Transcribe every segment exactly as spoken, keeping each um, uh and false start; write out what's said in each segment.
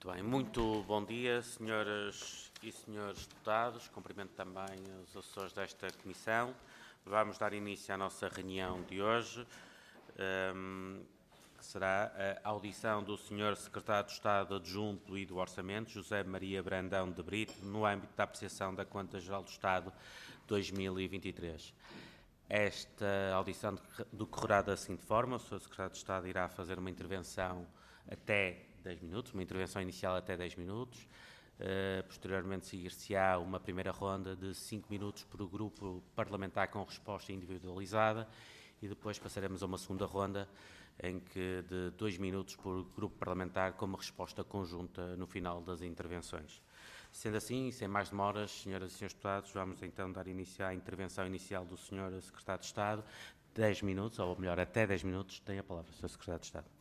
Muito bem, muito bom dia, senhoras e senhores deputados. Cumprimento também os assessores desta comissão. Vamos dar início à nossa reunião de hoje, um, que será a audição do senhor Secretário de Estado Adjunto e do Orçamento, José Maria Brandão de Brito, no âmbito da apreciação da Conta Geral do Estado dois mil e vinte e três. Esta audição decorrerá da seguinte forma: o senhor Secretário de Estado irá fazer uma intervenção até dez minutos, uma intervenção inicial até dez minutos. Uh, posteriormente seguir-se-á uma primeira ronda de cinco minutos por grupo parlamentar com resposta individualizada e depois passaremos a uma segunda ronda em que de dois minutos por grupo parlamentar com uma resposta conjunta no final das intervenções. Sendo assim, sem mais demoras, senhoras e senhores deputados, vamos então dar início à intervenção inicial do senhor Secretário de Estado. dez minutos, ou melhor, até dez minutos. Tem a palavra, senhor Secretário de Estado.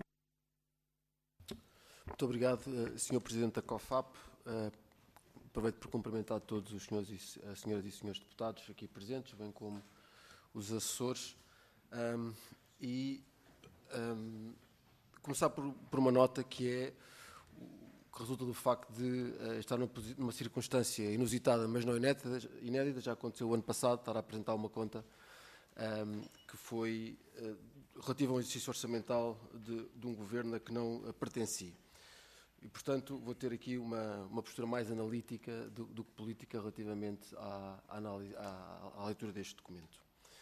Muito obrigado, senhor Presidente da COFAP. Aproveito por cumprimentar todos os senhores e as senhoras e senhores deputados aqui presentes, bem como os assessores. Um, e um, começar por, por uma nota que é que resulta do facto de uh, estar numa, numa circunstância inusitada, mas não inédita, inédita, já aconteceu o ano passado, estar a apresentar uma conta um, que foi uh, relativa a um exercício orçamental de, de um governo a que não uh, pertencia. E, portanto, vou ter aqui uma, uma postura mais analítica do, do que política relativamente à, à, análise, à, à leitura deste documento.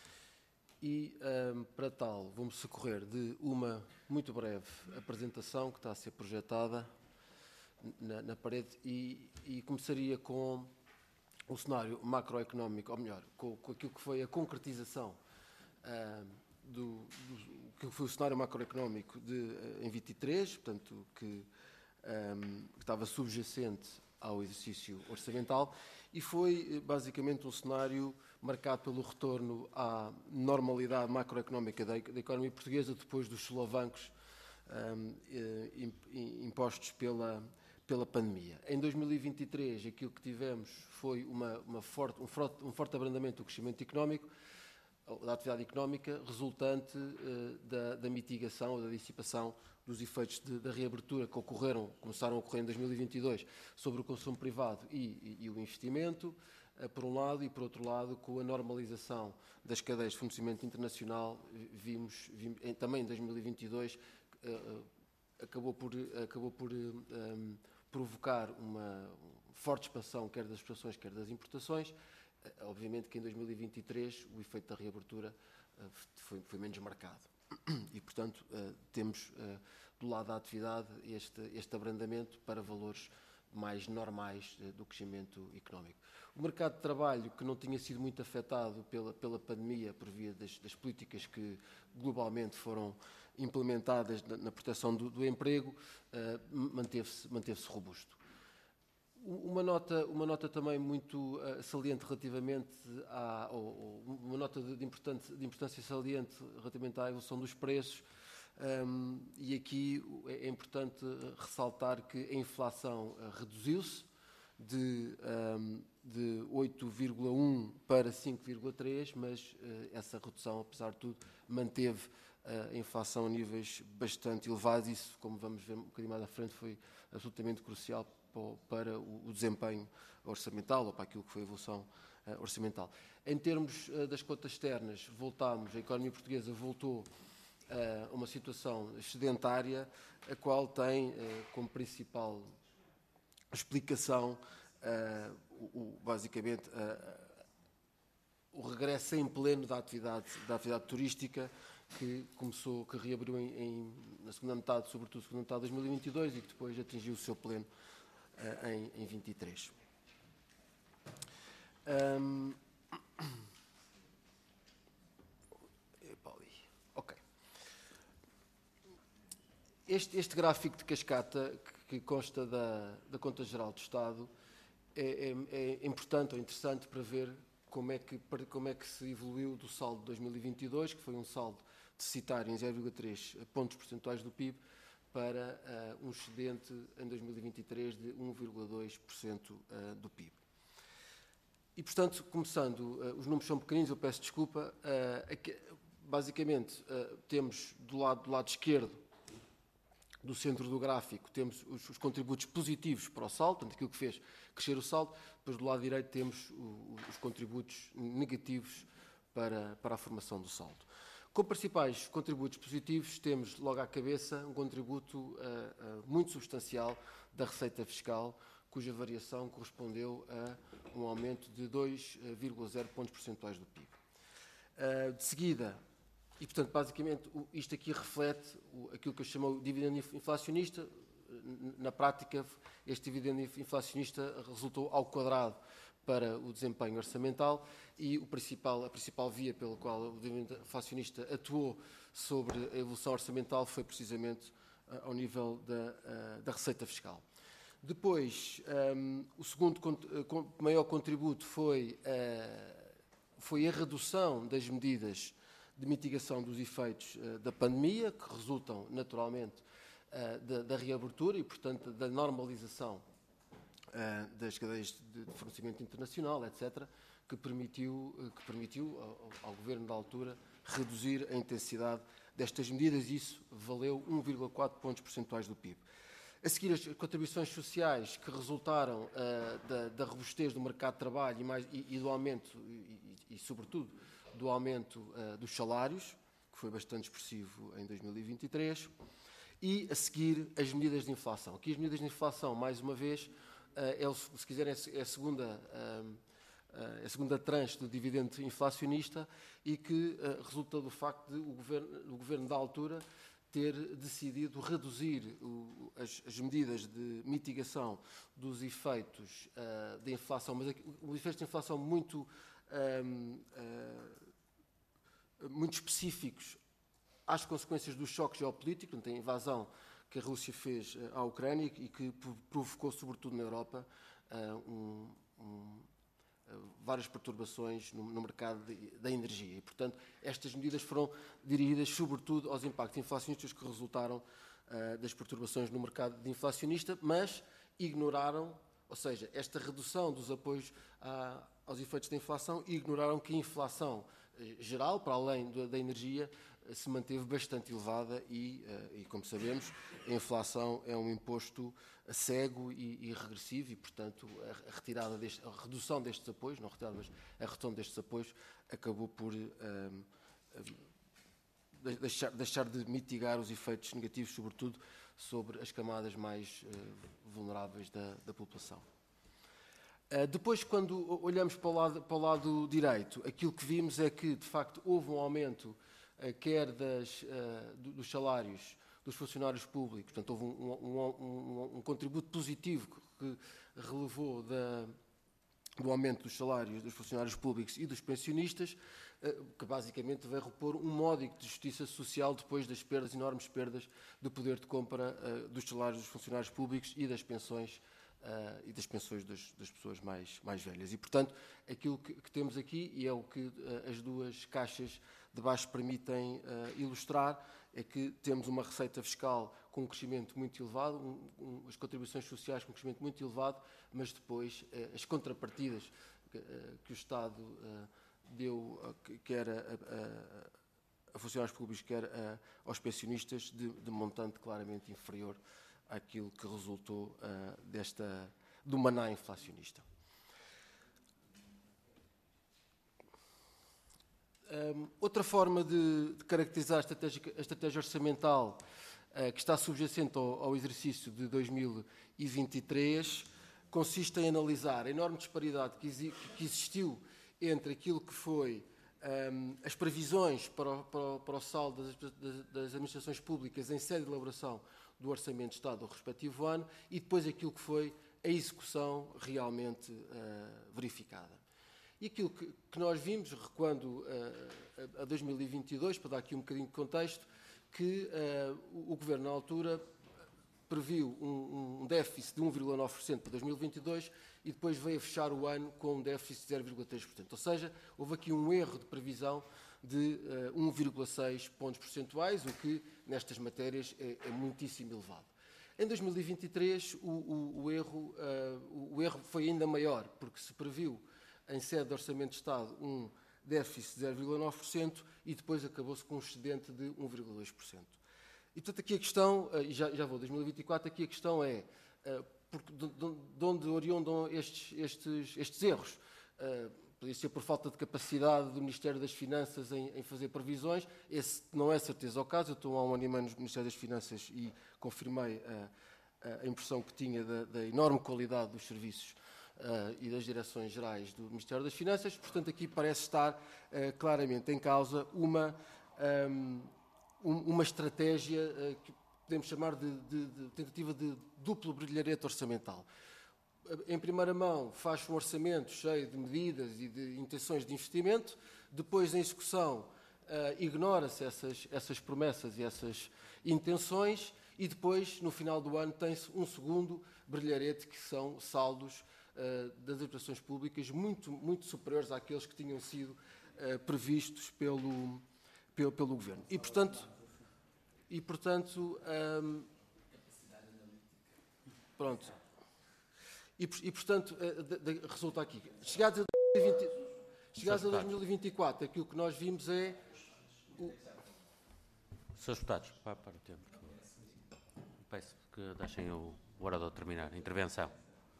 E, um, para tal, vou-me socorrer de uma muito breve apresentação que está a ser projetada na, na parede e, e começaria com o cenário macroeconómico, ou melhor, com, com aquilo que foi a concretização um, do, do que foi o cenário macroeconómico de, em vinte e três, portanto, que Um, que estava subjacente ao exercício orçamental e foi basicamente um cenário marcado pelo retorno à normalidade macroeconómica da, da economia portuguesa depois dos solavancos um, impostos pela, pela pandemia. Em dois mil e vinte e três aquilo que tivemos foi uma, uma forte, um, forte, um forte abrandamento do crescimento económico, da atividade económica, resultante uh, da, da mitigação ou da dissipação dos efeitos de, da reabertura que ocorreram, começaram a ocorrer em dois mil e vinte e dois sobre o consumo privado e, e, e o investimento, uh, por um lado, e por outro lado, com a normalização das cadeias de fornecimento internacional, vimos, vimos em, também em dois mil e vinte e dois, uh, acabou por, acabou por uh, um, provocar uma forte expansão, quer das exportações, quer das importações. Obviamente que em dois mil e vinte e três o efeito da reabertura uh, foi, foi menos marcado e, portanto, uh, temos uh, do lado da atividade este, este abrandamento para valores mais normais uh, do crescimento económico. O mercado de trabalho, que não tinha sido muito afetado pela, pela pandemia por via das, das políticas que globalmente foram implementadas na, na proteção do, do emprego, uh, manteve-se, manteve-se robusto. Uma nota, uma nota também muito uh, saliente relativamente à, ou, ou uma nota de, de, importância, de importância saliente relativamente à evolução dos preços, um, e aqui é importante ressaltar que a inflação uh, reduziu-se de, um, de oito vírgula um para cinco vírgula três, mas uh, essa redução, apesar de tudo, manteve uh, a inflação a níveis bastante elevados. Isso, como vamos ver um bocadinho mais à frente, foi absolutamente crucial para o desempenho orçamental ou para aquilo que foi a evolução uh, orçamental. Em termos uh, das contas externas, voltámos, a economia portuguesa voltou uh, a uma situação excedentária, a qual tem uh, como principal explicação uh, o, o, basicamente uh, o regresso em pleno da atividade, da atividade turística que começou, que reabriu em, em, na segunda metade, sobretudo na segunda metade de dois mil e vinte e dois e que depois atingiu o seu pleno Em, em vinte e três. Um, ok. Este, este gráfico de cascata que, que consta da, da Conta Geral do Estado é, é, é importante ou interessante para ver como é, que, como é que se evoluiu do saldo de dois mil e vinte e dois, que foi um saldo deficitário em zero vírgula três pontos percentuais do P I B, para uh, um excedente em dois mil e vinte e três de um vírgula dois por cento uh, do P I B. E, portanto, começando, uh, os números são pequeninos, eu peço desculpa, uh, aqui, basicamente uh, temos do lado, do lado esquerdo do centro do gráfico temos os, os contributos positivos para o saldo, portanto, aquilo que fez crescer o saldo. Depois, do lado direito, temos o, os contributos negativos para, para a formação do saldo. Como principais contributos positivos, temos logo à cabeça um contributo uh, uh, muito substancial da receita fiscal, cuja variação correspondeu a um aumento de dois vírgula zero pontos percentuais do P I B. Uh, de seguida, e portanto, basicamente, isto aqui reflete aquilo que eu chamo de dividendo inflacionista. Na prática, este dividendo inflacionista resultou ao quadrado para o desempenho orçamental e o principal, a principal via pela qual o dividendo inflacionista atuou sobre a evolução orçamental foi precisamente uh, ao nível da, uh, da receita fiscal. Depois, um, o segundo uh, maior contributo foi, uh, foi a redução das medidas de mitigação dos efeitos uh, da pandemia, que resultam naturalmente uh, da, da reabertura e, portanto, da normalização uh, das cadeias de fornecimento internacional, etcétera, que permitiu, uh, que permitiu ao, ao Governo da altura reduzir a intensidade destas medidas e isso valeu um vírgula quatro pontos percentuais do P I B. A seguir, as contribuições sociais que resultaram uh, da, da robustez do mercado de trabalho e, mais, e, e do aumento, e, e, e sobretudo, do aumento uh, dos salários, que foi bastante expressivo em dois mil e vinte e três, e a seguir as medidas de inflação. Aqui as medidas de inflação, mais uma vez, uh, é, se quiserem, é a segunda, uh, uh, a segunda tranche do dividendo inflacionista e que uh, resulta do facto de o governo, o governo da altura ter decidido reduzir o, as, as medidas de mitigação dos efeitos uh, da inflação, mas os efeitos de inflação muito Um, uh, muito específicos às consequências do choque geopolítico, portanto, a invasão que a Rússia fez uh, à Ucrânia e que provocou, sobretudo na Europa, uh, um, um, uh, várias perturbações no, no mercado de, da energia. E, portanto, estas medidas foram dirigidas, sobretudo, aos impactos inflacionistas que resultaram uh, das perturbações no mercado de inflacionista, mas ignoraram, ou seja, esta redução dos apoios à aos efeitos da inflação e ignoraram que a inflação geral, para além da energia, se manteve bastante elevada e, e como sabemos, a inflação é um imposto cego e, e regressivo e, portanto, a, retirada deste, a redução destes apoios, não a retirada, mas a redução destes apoios acabou por um, um, deixar, deixar de mitigar os efeitos negativos, sobretudo sobre as camadas mais uh, vulneráveis da, da população. Uh, depois, quando olhamos para o, lado, para o lado direito, aquilo que vimos é que, de facto, houve um aumento, uh, quer das, uh, do, dos salários dos funcionários públicos, portanto, houve um, um, um, um contributo positivo que relevou da, do aumento dos salários dos funcionários públicos e dos pensionistas, uh, que basicamente vai repor um módico de justiça social depois das perdas, enormes perdas do poder de compra uh, dos salários dos funcionários públicos e das pensões Uh, e das pensões das, das pessoas mais, mais velhas. E, portanto, aquilo que, que temos aqui, e é o que uh, as duas caixas de baixo permitem uh, ilustrar, é que temos uma receita fiscal com um crescimento muito elevado, um, um, as contribuições sociais com um crescimento muito elevado, mas depois uh, as contrapartidas que, uh, que o Estado uh, deu, uh, quer a, a, a funcionários públicos, quer a, aos pensionistas, de, de montante claramente inferior àquilo que resultou uh, desta, do maná inflacionista. Um, outra forma de, de caracterizar a estratégia, a estratégia orçamental uh, que está subjacente ao, ao exercício de dois mil e vinte e três consiste em analisar a enorme disparidade que, exi, que existiu entre aquilo que foi um, as previsões para o, para o, para o saldo das, das, das administrações públicas em sede de elaboração do Orçamento de Estado do respectivo ano e depois aquilo que foi a execução realmente uh, verificada. E aquilo que, que nós vimos, recuando uh, a dois mil e vinte e dois, para dar aqui um bocadinho de contexto, que uh, o, o Governo na altura previu um, um déficit de um vírgula nove por cento para dois mil e vinte e dois e depois veio a fechar o ano com um déficit de zero vírgula três por cento. Ou seja, houve aqui um erro de previsão de uh, um vírgula seis pontos percentuais, o que, nestas matérias, é, é muitíssimo elevado. Em dois mil e vinte e três, o, o, o, erro, uh, o erro foi ainda maior, porque se previu, em sede de Orçamento de Estado, um déficit de zero vírgula nove por cento e depois acabou-se com um excedente de um vírgula dois por cento. E, portanto, aqui a questão, e já, já vou, dois mil e vinte e quatro, aqui a questão é porque, de, de onde oriundam estes, estes, estes erros. Podia ser por falta de capacidade do Ministério das Finanças em, em fazer previsões. Esse não é certeza o caso. Eu estou há um ano e meio no Ministério das Finanças e confirmei a, a impressão que tinha da, da enorme qualidade dos serviços uh, e das direções gerais do Ministério das Finanças. Portanto, aqui parece estar uh, claramente em causa uma, um, uma estratégia uh, que podemos chamar de, de, de tentativa de duplo brilharete orçamental. Em primeira mão, faz um orçamento cheio de medidas e de intenções de investimento, depois, em execução, uh, ignora-se essas, essas promessas e essas intenções, e depois, no final do ano, tem-se um segundo brilharete, que são saldos uh, das administrações públicas muito, muito superiores àqueles que tinham sido uh, previstos pelo, pelo, pelo Governo. E, portanto, e, portanto um, pronto. E, e, portanto, de, de, resulta aqui. Chegados a, dois mil e vinte, chegados a dois mil e vinte e quatro, aquilo que nós vimos é... O... Senhores deputados, para, para o tempo, por favor. Peço que deixem o, o orador terminar a intervenção.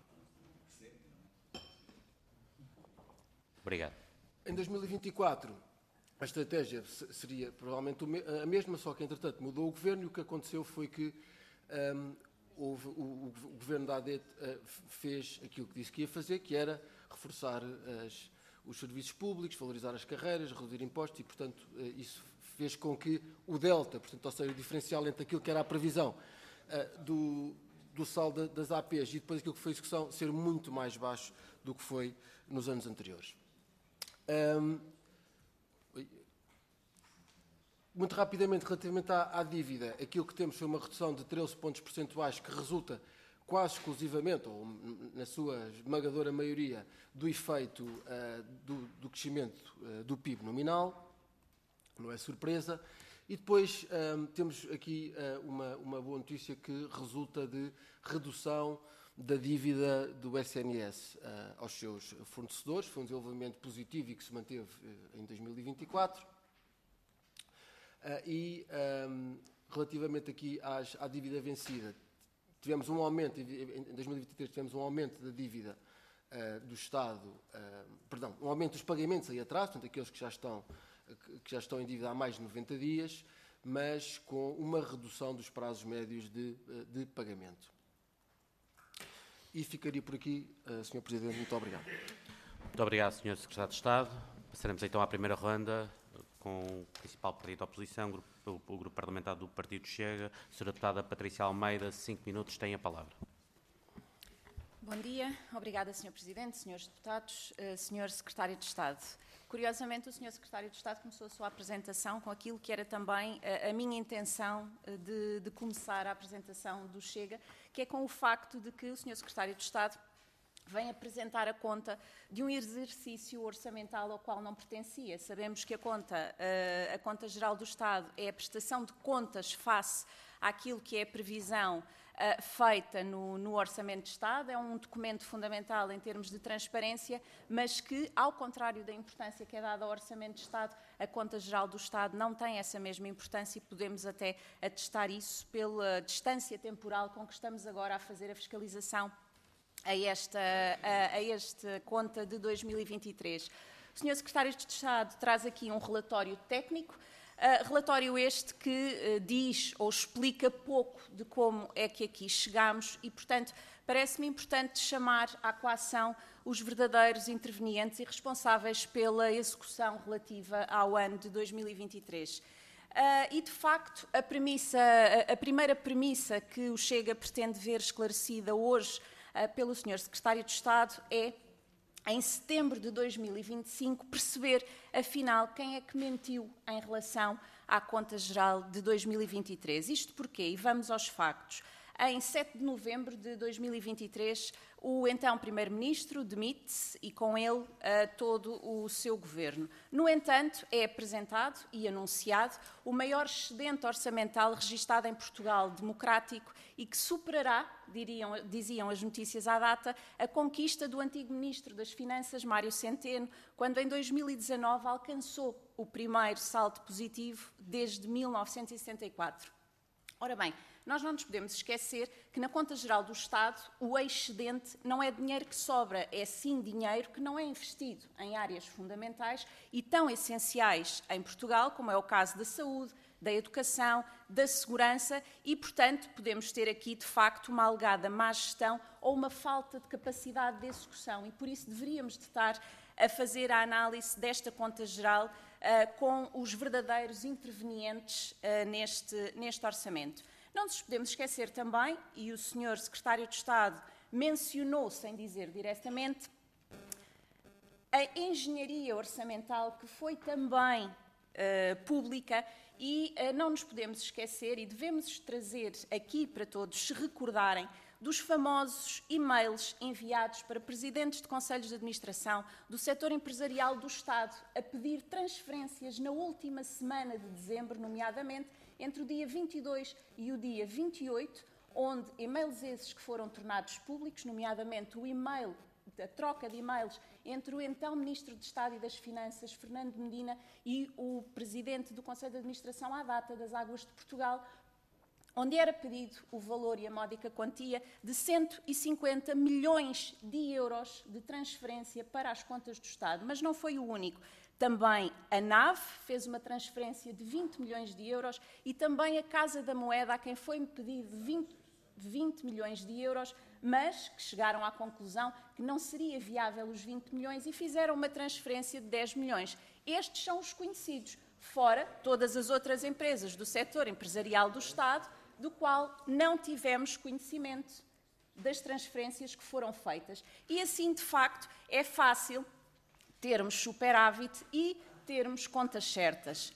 Obrigado. Em dois mil e vinte e quatro, a estratégia seria provavelmente a mesma, só que, entretanto, mudou o Governo e o que aconteceu foi que... Um, Houve, o, o, o Governo da A D uh, fez aquilo que disse que ia fazer, que era reforçar as, os serviços públicos, valorizar as carreiras, reduzir impostos e, portanto, uh, isso fez com que o delta, portanto, ou seja, o diferencial entre aquilo que era a previsão uh, do, do saldo das A Pês e depois aquilo que foi a execução, ser muito mais baixo do que foi nos anos anteriores. Um, Muito rapidamente, relativamente à, à dívida, aquilo que temos foi uma redução de treze pontos percentuais que resulta quase exclusivamente, ou na sua esmagadora maioria, do efeito uh, do, do crescimento uh, do P I B nominal, não é surpresa. E depois um, temos aqui uh, uma, uma boa notícia que resulta de redução da dívida do S N S uh, aos seus fornecedores. Foi um desenvolvimento positivo e que se manteve uh, em dois mil e vinte e quatro. Uh, e, um, relativamente aqui às, à dívida vencida, tivemos um aumento, em dois mil e vinte e três tivemos um aumento da dívida uh, do Estado, uh, perdão, um aumento dos pagamentos aí atrás, portanto, aqueles que já estão, que já estão em dívida há mais de noventa dias, mas com uma redução dos prazos médios de, de pagamento. E ficaria por aqui, uh, senhor Presidente, muito obrigado. Muito obrigado, senhor Secretário de Estado. Passaremos então à primeira ronda, com o principal partido da oposição, o, o Grupo Parlamentar do Partido Chega. Senhora Deputada Patrícia Almeida, cinco minutos, tem a palavra. Bom dia. Obrigada, senhor Presidente, senhores deputados, uh, senhor Secretário de Estado. Curiosamente, o senhor Secretário de Estado começou a sua apresentação com aquilo que era também uh, a minha intenção uh, de, de começar a apresentação do Chega, que é com o facto de que o senhor Secretário de Estado vem apresentar a conta de um exercício orçamental ao qual não pertencia. Sabemos que a conta, a conta geral do Estado é a prestação de contas face àquilo que é a previsão feita no, no Orçamento de Estado. É um documento fundamental em termos de transparência, mas que, ao contrário da importância que é dada ao Orçamento de Estado, a conta geral do Estado não tem essa mesma importância e podemos até atestar isso pela distância temporal com que estamos agora a fazer a fiscalização a esta, a, a esta conta de dois mil e vinte e três. O senhor Secretário de Estado traz aqui um relatório técnico, uh, relatório este que uh, diz ou explica pouco de como é que aqui chegamos e, portanto, parece-me importante chamar à coação os verdadeiros intervenientes e responsáveis pela execução relativa ao ano de dois mil e vinte e três. Uh, e, de facto, a, premissa, a, a primeira premissa que o Chega pretende ver esclarecida hoje pelo senhor Secretário de Estado é, em setembro de dois mil e vinte e cinco, perceber, afinal, quem é que mentiu em relação à conta geral de dois mil e vinte e três. Isto porquê? E vamos aos factos. Em sete de novembro de dois mil e vinte e três, o então Primeiro-Ministro demite-se e, com ele, uh, todo o seu governo. No entanto, é apresentado e anunciado o maior excedente orçamental registado em Portugal democrático e que superará, diriam, diziam as notícias à data, a conquista do antigo Ministro das Finanças, Mário Centeno, quando em dois mil e dezanove alcançou o primeiro saldo positivo desde mil novecentos e sessenta e quatro. Ora bem, nós não nos podemos esquecer que na conta geral do Estado o excedente não é dinheiro que sobra, é sim dinheiro que não é investido em áreas fundamentais e tão essenciais em Portugal, como é o caso da saúde, da educação, da segurança e, portanto, podemos ter aqui, de facto, uma alegada má gestão ou uma falta de capacidade de execução e, por isso, deveríamos de estar a fazer a análise desta conta geral uh, com os verdadeiros intervenientes uh, neste, neste orçamento. Não nos podemos esquecer também, e o senhor Secretário de Estado mencionou, sem dizer diretamente, a engenharia orçamental que foi também uh, pública e uh, não nos podemos esquecer e devemos trazer aqui para todos se recordarem dos famosos e-mails enviados para presidentes de conselhos de administração do setor empresarial do Estado a pedir transferências na última semana de dezembro, nomeadamente entre o dia vinte e dois e o dia vinte e oito, onde e-mails esses que foram tornados públicos, nomeadamente o e-mail, a troca de e-mails entre o então Ministro de Estado e das Finanças, Fernando Medina, e o Presidente do Conselho de Administração à data das Águas de Portugal, onde era pedido o valor e a módica quantia de cento e cinquenta milhões de euros de transferência para as contas do Estado. Mas não foi o único. Também a N A V fez uma transferência de vinte milhões de euros e também a Casa da Moeda, a quem foi pedido vinte, vinte milhões de euros, mas que chegaram à conclusão que não seria viável os vinte milhões e fizeram uma transferência de dez milhões. Estes são os conhecidos, fora todas as outras empresas do setor empresarial do Estado, do qual não tivemos conhecimento das transferências que foram feitas. E assim, de facto, é fácil termos superávit e termos contas certas.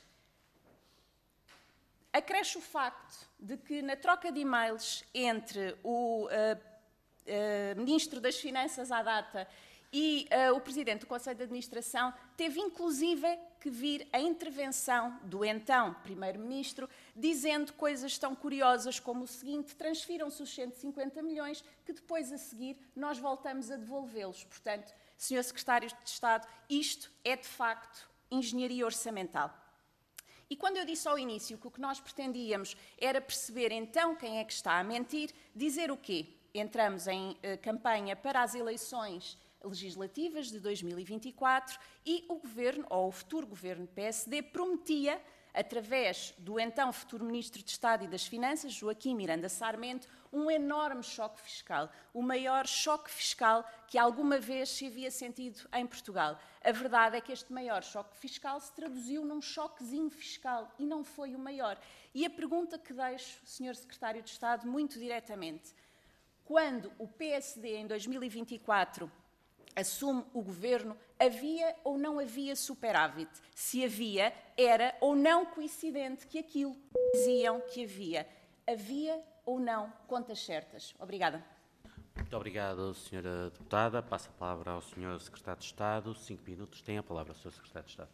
Acresce o facto de que, na troca de e-mails entre o uh, uh, Ministro das Finanças à data e uh, o Presidente do Conselho de Administração, teve inclusive que vir a intervenção do então Primeiro-Ministro, dizendo coisas tão curiosas como o seguinte: transfiram-se os cento e cinquenta milhões, que depois a seguir nós voltamos a devolvê-los. Portanto, senhor Secretário de Estado, isto é de facto engenharia orçamental. E quando eu disse ao início que o que nós pretendíamos era perceber então quem é que está a mentir, dizer o quê? Entramos em eh, campanha para as eleições legislativas de dois mil e vinte e quatro e o Governo, ou o futuro Governo P S D, prometia, através do então futuro Ministro de Estado e das Finanças, Joaquim Miranda Sarmento, um enorme choque fiscal, o maior choque fiscal que alguma vez se havia sentido em Portugal. A verdade é que este maior choque fiscal se traduziu num choquezinho fiscal e não foi o maior. E a pergunta que deixo, senhor Secretário de Estado, muito diretamente: quando o P S D, em dois mil e vinte e quatro, assume o governo, havia ou não havia superávit? Se havia, era ou não coincidente que aquilo diziam que havia? Havia ou não contas certas? Obrigada. Muito obrigado, senhora Deputada. Passo a palavra ao senhor Secretário de Estado. Cinco minutos. Tem a palavra, senhor Secretário de Estado.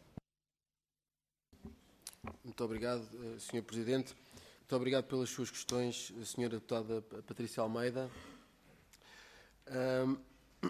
Muito obrigado, senhor Presidente. Muito obrigado pelas suas questões, senhora Deputada Patrícia Almeida. Um,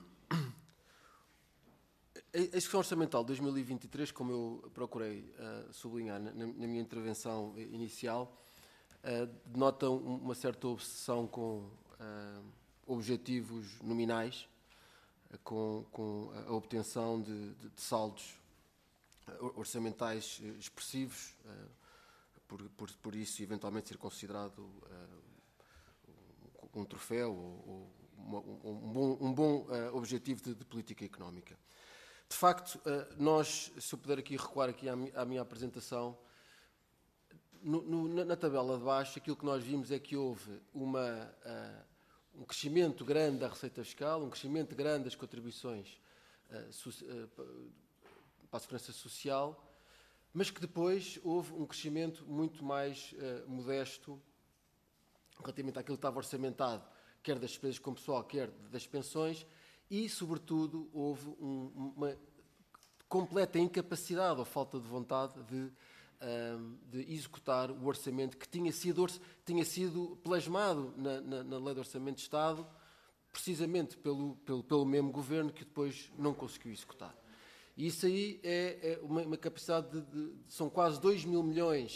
A execução orçamental de dois mil e vinte e três, como eu procurei uh, sublinhar na, na minha intervenção inicial, uh, denota uma certa obsessão com uh, objetivos nominais, uh, com, com a obtenção de, de, de saldos uh, orçamentais expressivos, uh, por, por, por isso eventualmente ser considerado uh, um troféu ou, ou uma, um bom, um bom uh, objetivo de, de política económica. De facto, nós, se eu puder aqui recuar aqui à minha apresentação, no, no, na tabela de baixo, aquilo que nós vimos é que houve uma, uh, um crescimento grande da receita fiscal, um crescimento grande das contribuições uh, so, uh, para a segurança social, mas que depois houve um crescimento muito mais uh, modesto relativamente àquilo que estava orçamentado, quer das despesas com pessoal, quer das pensões. E, sobretudo, houve um, uma completa incapacidade ou falta de vontade de, um, de executar o orçamento que tinha sido, tinha sido plasmado na, na, na Lei de Orçamento de Estado, precisamente pelo, pelo, pelo mesmo Governo, que depois não conseguiu executar. E isso aí é, é uma, uma capacidade de, de... São quase dois mil milhões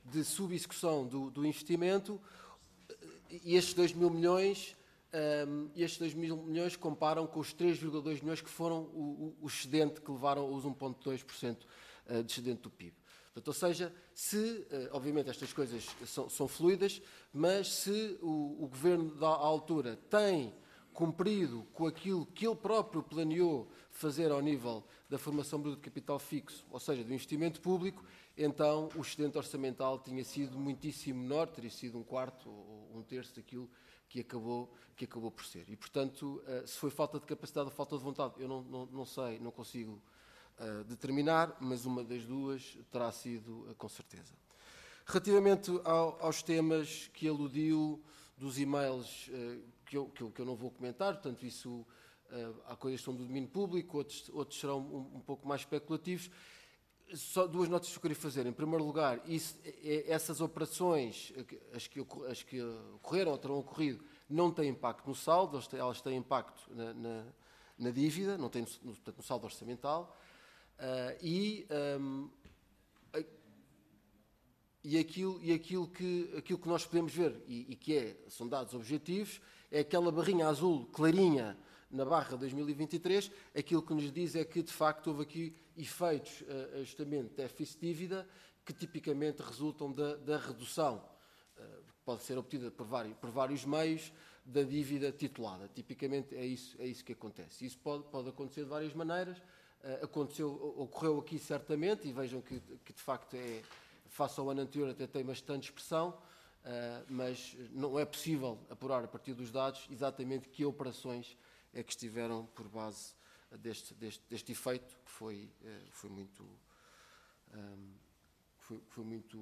de subexecução do, do investimento, e estes dois mil milhões, um, estes dois mil milhões comparam com os três vírgula dois milhões que foram o, o, o excedente que levaram os um vírgula dois por cento de excedente do P I B. Portanto, ou seja, se, obviamente estas coisas são, são fluidas, mas se o, o Governo da altura tem cumprido com aquilo que ele próprio planeou fazer ao nível da formação bruta de capital fixo, ou seja, do investimento público, então o excedente orçamental tinha sido muitíssimo menor, teria sido um quarto ou um terço daquilo que acabou, que acabou por ser. E, portanto, se foi falta de capacidade ou falta de vontade, eu não, não, não sei, não consigo uh, determinar, mas uma das duas terá sido uh, com certeza. Relativamente ao, aos temas que aludiu dos e-mails uh, que, eu, que, eu, que eu não vou comentar, portanto, isso, uh, há coisas que são do domínio público, outros, outros serão um, um pouco mais especulativos. Só duas notas que eu queria fazer. Em primeiro lugar, isso, essas operações, as que, as que ocorreram ou terão ocorrido, não têm impacto no saldo, elas têm impacto na, na, na dívida, não têm no, no saldo orçamental. Uh, e um, e, aquilo, e aquilo, que, aquilo que nós podemos ver, e, e que é, são dados objetivos, é aquela barrinha azul clarinha na barra dois mil e vinte e três, aquilo que nos diz é que, de facto, houve aqui efeitos uh, ajustamento de déficit-dívida que tipicamente resultam da, da redução, uh, que pode ser obtida por vários, por vários meios, da dívida titulada. Tipicamente é isso, é isso que acontece. Isso pode, pode acontecer de várias maneiras. Uh, aconteceu, ocorreu aqui certamente, e vejam que, que de facto, é, face ao ano anterior, até tem bastante expressão, uh, mas não é possível apurar a partir dos dados exatamente que operações é que estiveram por base deste, deste, deste efeito, que foi, foi muito, um, foi, foi muito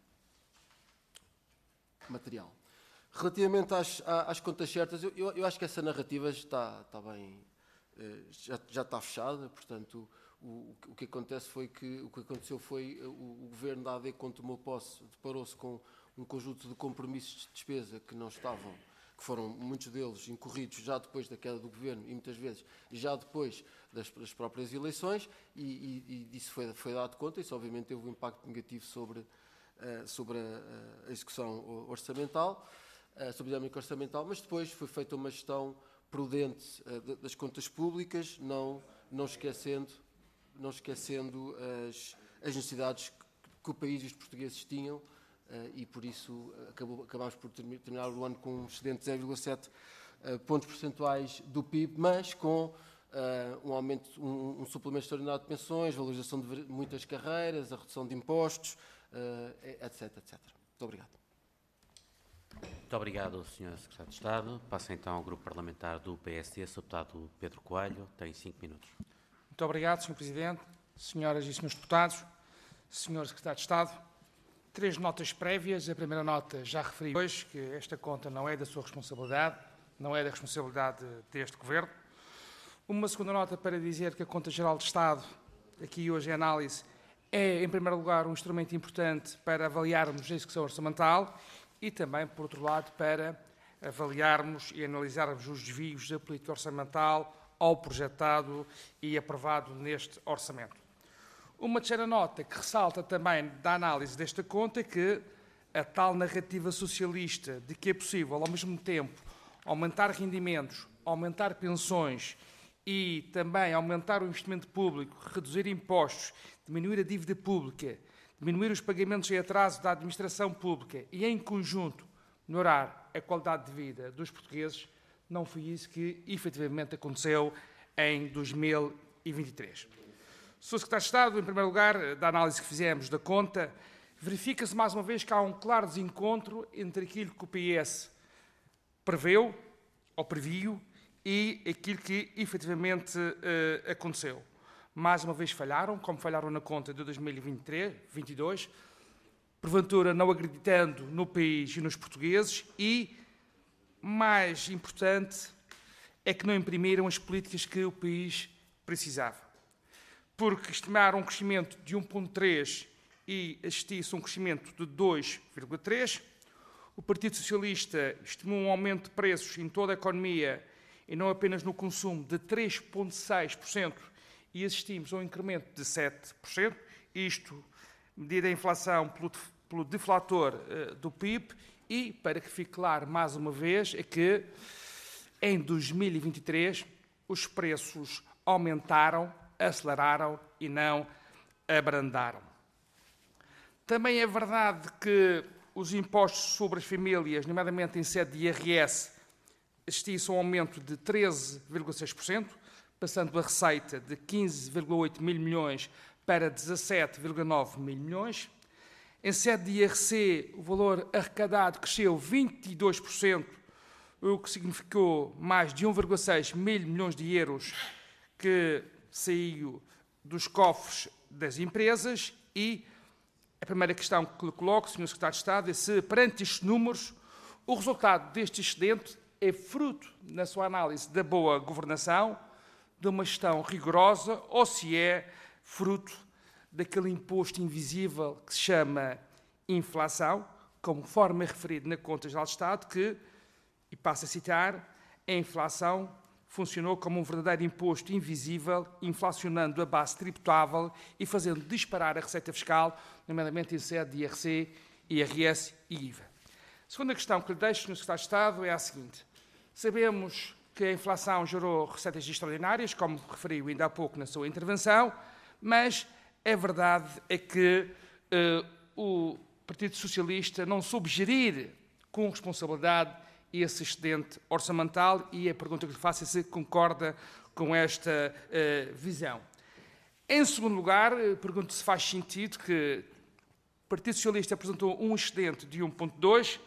material. Relativamente às, às contas certas, eu, eu acho que essa narrativa está, está bem, já, já está fechada, portanto, o, o que acontece foi que, o que aconteceu foi o, o Governo da A D, quando tomou posse, deparou-se com um conjunto de compromissos de despesa que não estavam, que foram muitos deles incorridos já depois da queda do Governo e muitas vezes já depois das, das próprias eleições, e, e, e disso foi, foi dado conta. Isso obviamente teve um impacto negativo sobre, uh, sobre a, a execução orçamental, uh, sobre a dinâmica orçamental, mas depois foi feita uma gestão prudente uh, das contas públicas, não, não esquecendo, não esquecendo as, as necessidades que, que o país e os portugueses tinham. Uh, e por isso acabou, acabámos por terminar o ano com um excedente de zero vírgula sete uh, pontos percentuais do P I B, mas com uh, um aumento, um, um suplemento extraordinário de pensões, valorização de muitas carreiras, a redução de impostos, uh, etc, etcétera. Muito obrigado. Muito obrigado, senhor Secretário de Estado. Passa então ao Grupo Parlamentar do P S D, senhor Deputado Pedro Coelho. Tem cinco minutos. Muito obrigado, senhor Presidente, senhoras e senhores deputados, senhor Secretário de Estado. Três notas prévias. A primeira nota, já referi hoje que esta conta não é da sua responsabilidade, não é da responsabilidade deste Governo. Uma segunda nota para dizer que a Conta Geral de Estado, aqui hoje em análise, é, em primeiro lugar, um instrumento importante para avaliarmos a execução orçamental e também, por outro lado, para avaliarmos e analisarmos os desvios da política orçamental ao projetado e aprovado neste orçamento. Uma terceira nota que ressalta também da análise desta conta é que a tal narrativa socialista de que é possível, ao mesmo tempo, aumentar rendimentos, aumentar pensões e também aumentar o investimento público, reduzir impostos, diminuir a dívida pública, diminuir os pagamentos em atraso da administração pública e, em conjunto, melhorar a qualidade de vida dos portugueses, não foi isso que efetivamente aconteceu em dois mil e vinte e três. senhor Secretário de Estado, em primeiro lugar, da análise que fizemos da conta, verifica-se mais uma vez que há um claro desencontro entre aquilo que o P S preveu, ou previu, e aquilo que efetivamente uh, aconteceu. Mais uma vez falharam, como falharam na conta de dois mil e vinte e três, vinte e dois, porventura não acreditando no país e nos portugueses, e, mais importante, é que não imprimiram as políticas que o país precisava. Porque estimaram um crescimento de um vírgula três e assistiu-se a um crescimento de dois vírgula três. O Partido Socialista estimou um aumento de preços em toda a economia e não apenas no consumo de três vírgula seis por cento e assistimos a um incremento de sete por cento. Isto, medida a inflação pelo, pelo deflator uh, do P I B e, para que fique claro mais uma vez, é que em dois mil e vinte e três os preços aumentaram, aceleraram e não abrandaram. Também é verdade que os impostos sobre as famílias, nomeadamente em sede de I R S, assistiu-se a um aumento de treze vírgula seis por cento, passando a receita de quinze vírgula oito mil milhões para dezassete vírgula nove mil milhões. Em sede de I R C, o valor arrecadado cresceu vinte e dois por cento, o que significou mais de um vírgula seis mil milhões de euros que saiu dos cofres das empresas. E a primeira questão que lhe coloco, senhor Secretário de Estado, é se, perante estes números, o resultado deste excedente é fruto, na sua análise, da boa governação, de uma gestão rigorosa, ou se é fruto daquele imposto invisível que se chama inflação, conforme é referido na Conta Geral de Estado, que, e passo a citar, a inflação funcionou como um verdadeiro imposto invisível, inflacionando a base tributável e fazendo disparar a receita fiscal, nomeadamente em sede de I R C, I R S e I V A. A segunda questão que lhe deixo, senhor Secretário de Estado, é a seguinte. Sabemos que a inflação gerou receitas extraordinárias, como referiu ainda há pouco na sua intervenção, mas a verdade é que uh, o Partido Socialista não soube gerir com responsabilidade esse excedente orçamental e a pergunta que lhe faço é se concorda com esta uh, visão. Em segundo lugar, pergunto se faz sentido que o Partido Socialista apresentou um excedente de um vírgula dois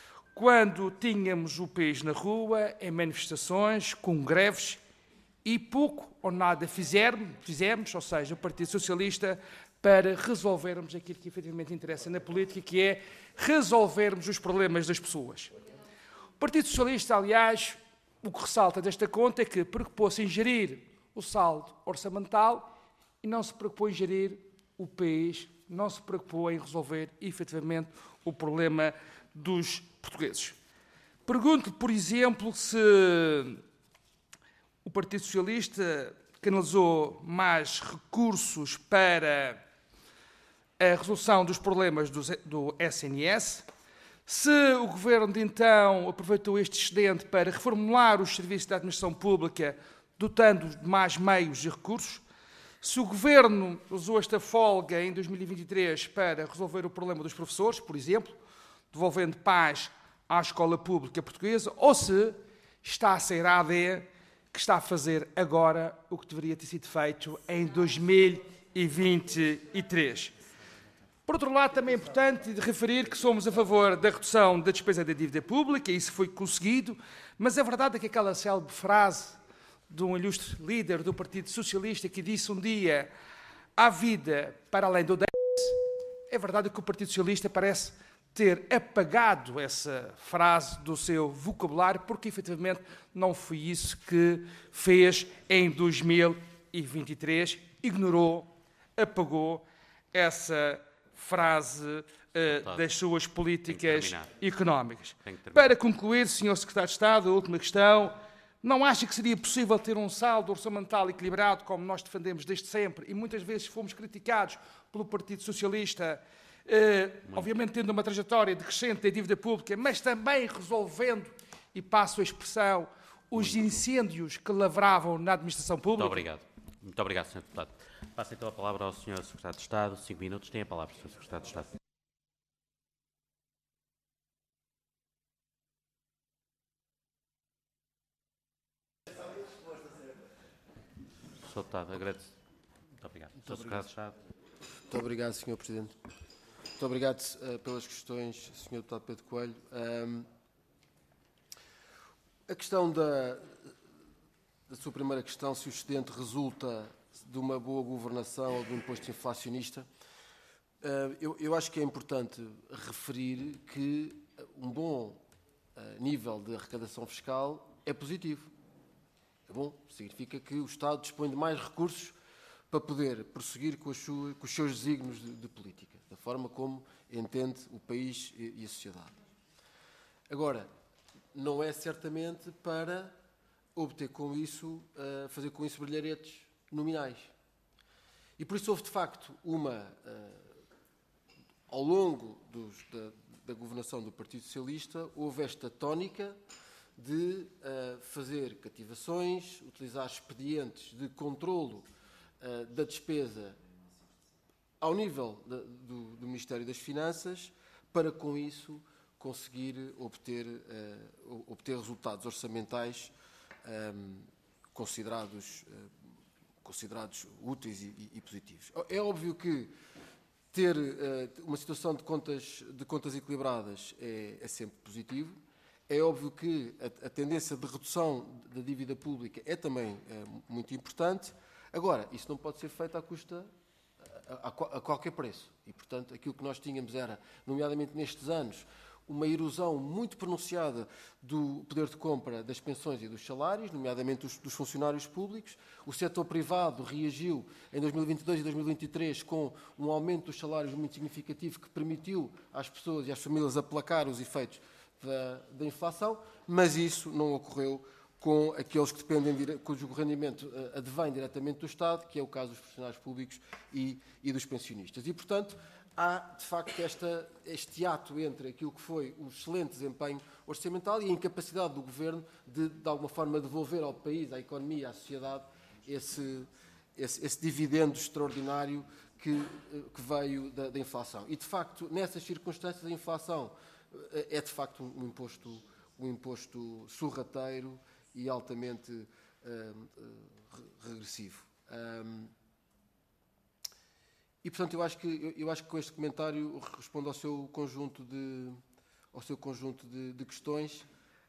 quando tínhamos o país na rua, em manifestações, com greves, e pouco ou nada fizermos, fizemos, ou seja, o Partido Socialista, para resolvermos aquilo que efetivamente interessa na política, que é resolvermos os problemas das pessoas. O Partido Socialista, aliás, o que ressalta desta conta é que preocupou-se em gerir o saldo orçamental e não se preocupou em gerir o país, não se preocupou em resolver efetivamente o problema dos portugueses. Pergunto-lhe, por exemplo, se o Partido Socialista canalizou mais recursos para a resolução dos problemas do S N S, se o Governo de então aproveitou este excedente para reformular os serviços da administração pública, dotando de mais meios e recursos, se o Governo usou esta folga em dois mil e vinte e três para resolver o problema dos professores, por exemplo, devolvendo paz à escola pública portuguesa, ou se está a sair a A D que está a fazer agora o que deveria ter sido feito em dois mil e vinte e três. Por outro lado, também é importante referir que somos a favor da redução da despesa da dívida pública, e isso foi conseguido, mas a verdade é que aquela célebre frase de um ilustre líder do Partido Socialista que disse um dia há vida para além do déficit, é verdade que o Partido Socialista parece ter apagado essa frase do seu vocabulário, porque efetivamente não foi isso que fez em dois mil e vinte e três, ignorou, apagou essa frase uh, das suas políticas económicas. Para concluir, senhor Secretário de Estado, a última questão, não acha que seria possível ter um saldo orçamental equilibrado, como nós defendemos desde sempre, e muitas vezes fomos criticados pelo Partido Socialista, Uh, obviamente tendo uma trajetória decrescente da dívida pública, mas também resolvendo, e passo a expressão, os Muito incêndios que lavravam na administração pública? Muito obrigado. Muito obrigado, senhor Deputado. Passo então a palavra ao senhor Secretário de Estado. Cinco minutos. Tem a palavra, senhor Secretário de Estado. senhor Deputado, agradeço. Muito obrigado. Muito senhor Secretário de Estado. Muito obrigado, senhor Presidente. Muito obrigado uh, pelas questões, senhor Deputado Pedro Coelho. Um, a questão da, da sua primeira questão, se o excedente resulta de uma boa governação ou de um imposto inflacionista, uh, eu, eu acho que é importante referir que um bom uh, nível de arrecadação fiscal é positivo. É bom, significa que o Estado dispõe de mais recursos para poder prosseguir com, sua, com os seus desígnios de, de política, da forma como entende o país e, e a sociedade. Agora, não é certamente para obter com isso, uh, fazer com isso brilharetes nominais. E por isso houve, de facto, uma, uh, ao longo dos, da, da governação do Partido Socialista, houve esta tónica de uh, fazer cativações, utilizar expedientes de controlo uh, da despesa ao nível de, do, do Ministério das Finanças, para com isso conseguir obter, uh, obter resultados orçamentais um, considerados, uh, considerados úteis e, e positivos. É óbvio que ter uh, uma situação de contas, de contas equilibradas é, é sempre positivo. É óbvio que a, a tendência de redução da dívida pública é também é, muito importante. Agora, isso não pode ser feito à custa a, a, a qualquer preço. E, portanto, aquilo que nós tínhamos era, nomeadamente nestes anos, uma erosão muito pronunciada do poder de compra das pensões e dos salários, nomeadamente dos, dos funcionários públicos. O setor privado reagiu em dois mil e vinte e dois e dois mil e vinte e três com um aumento dos salários muito significativo que permitiu às pessoas e às famílias aplacar os efeitos da, da inflação, mas isso não ocorreu com aqueles que dependem, cujo rendimento uh, advém diretamente do Estado, que é o caso dos funcionários públicos e, e dos pensionistas. E, portanto, há, de facto, esta, este ato entre aquilo que foi o excelente desempenho orçamental e a incapacidade do Governo de, de alguma forma, devolver ao país, à economia, à sociedade, esse, esse, esse dividendo extraordinário que, que veio da, da inflação. E, de facto, nessas circunstâncias, a inflação é, de facto, um imposto, um imposto sorrateiro e altamente uh, uh, regressivo. Um, e, portanto, eu acho, que, eu, eu acho que com este comentário respondo ao seu conjunto de, ao seu conjunto de, de questões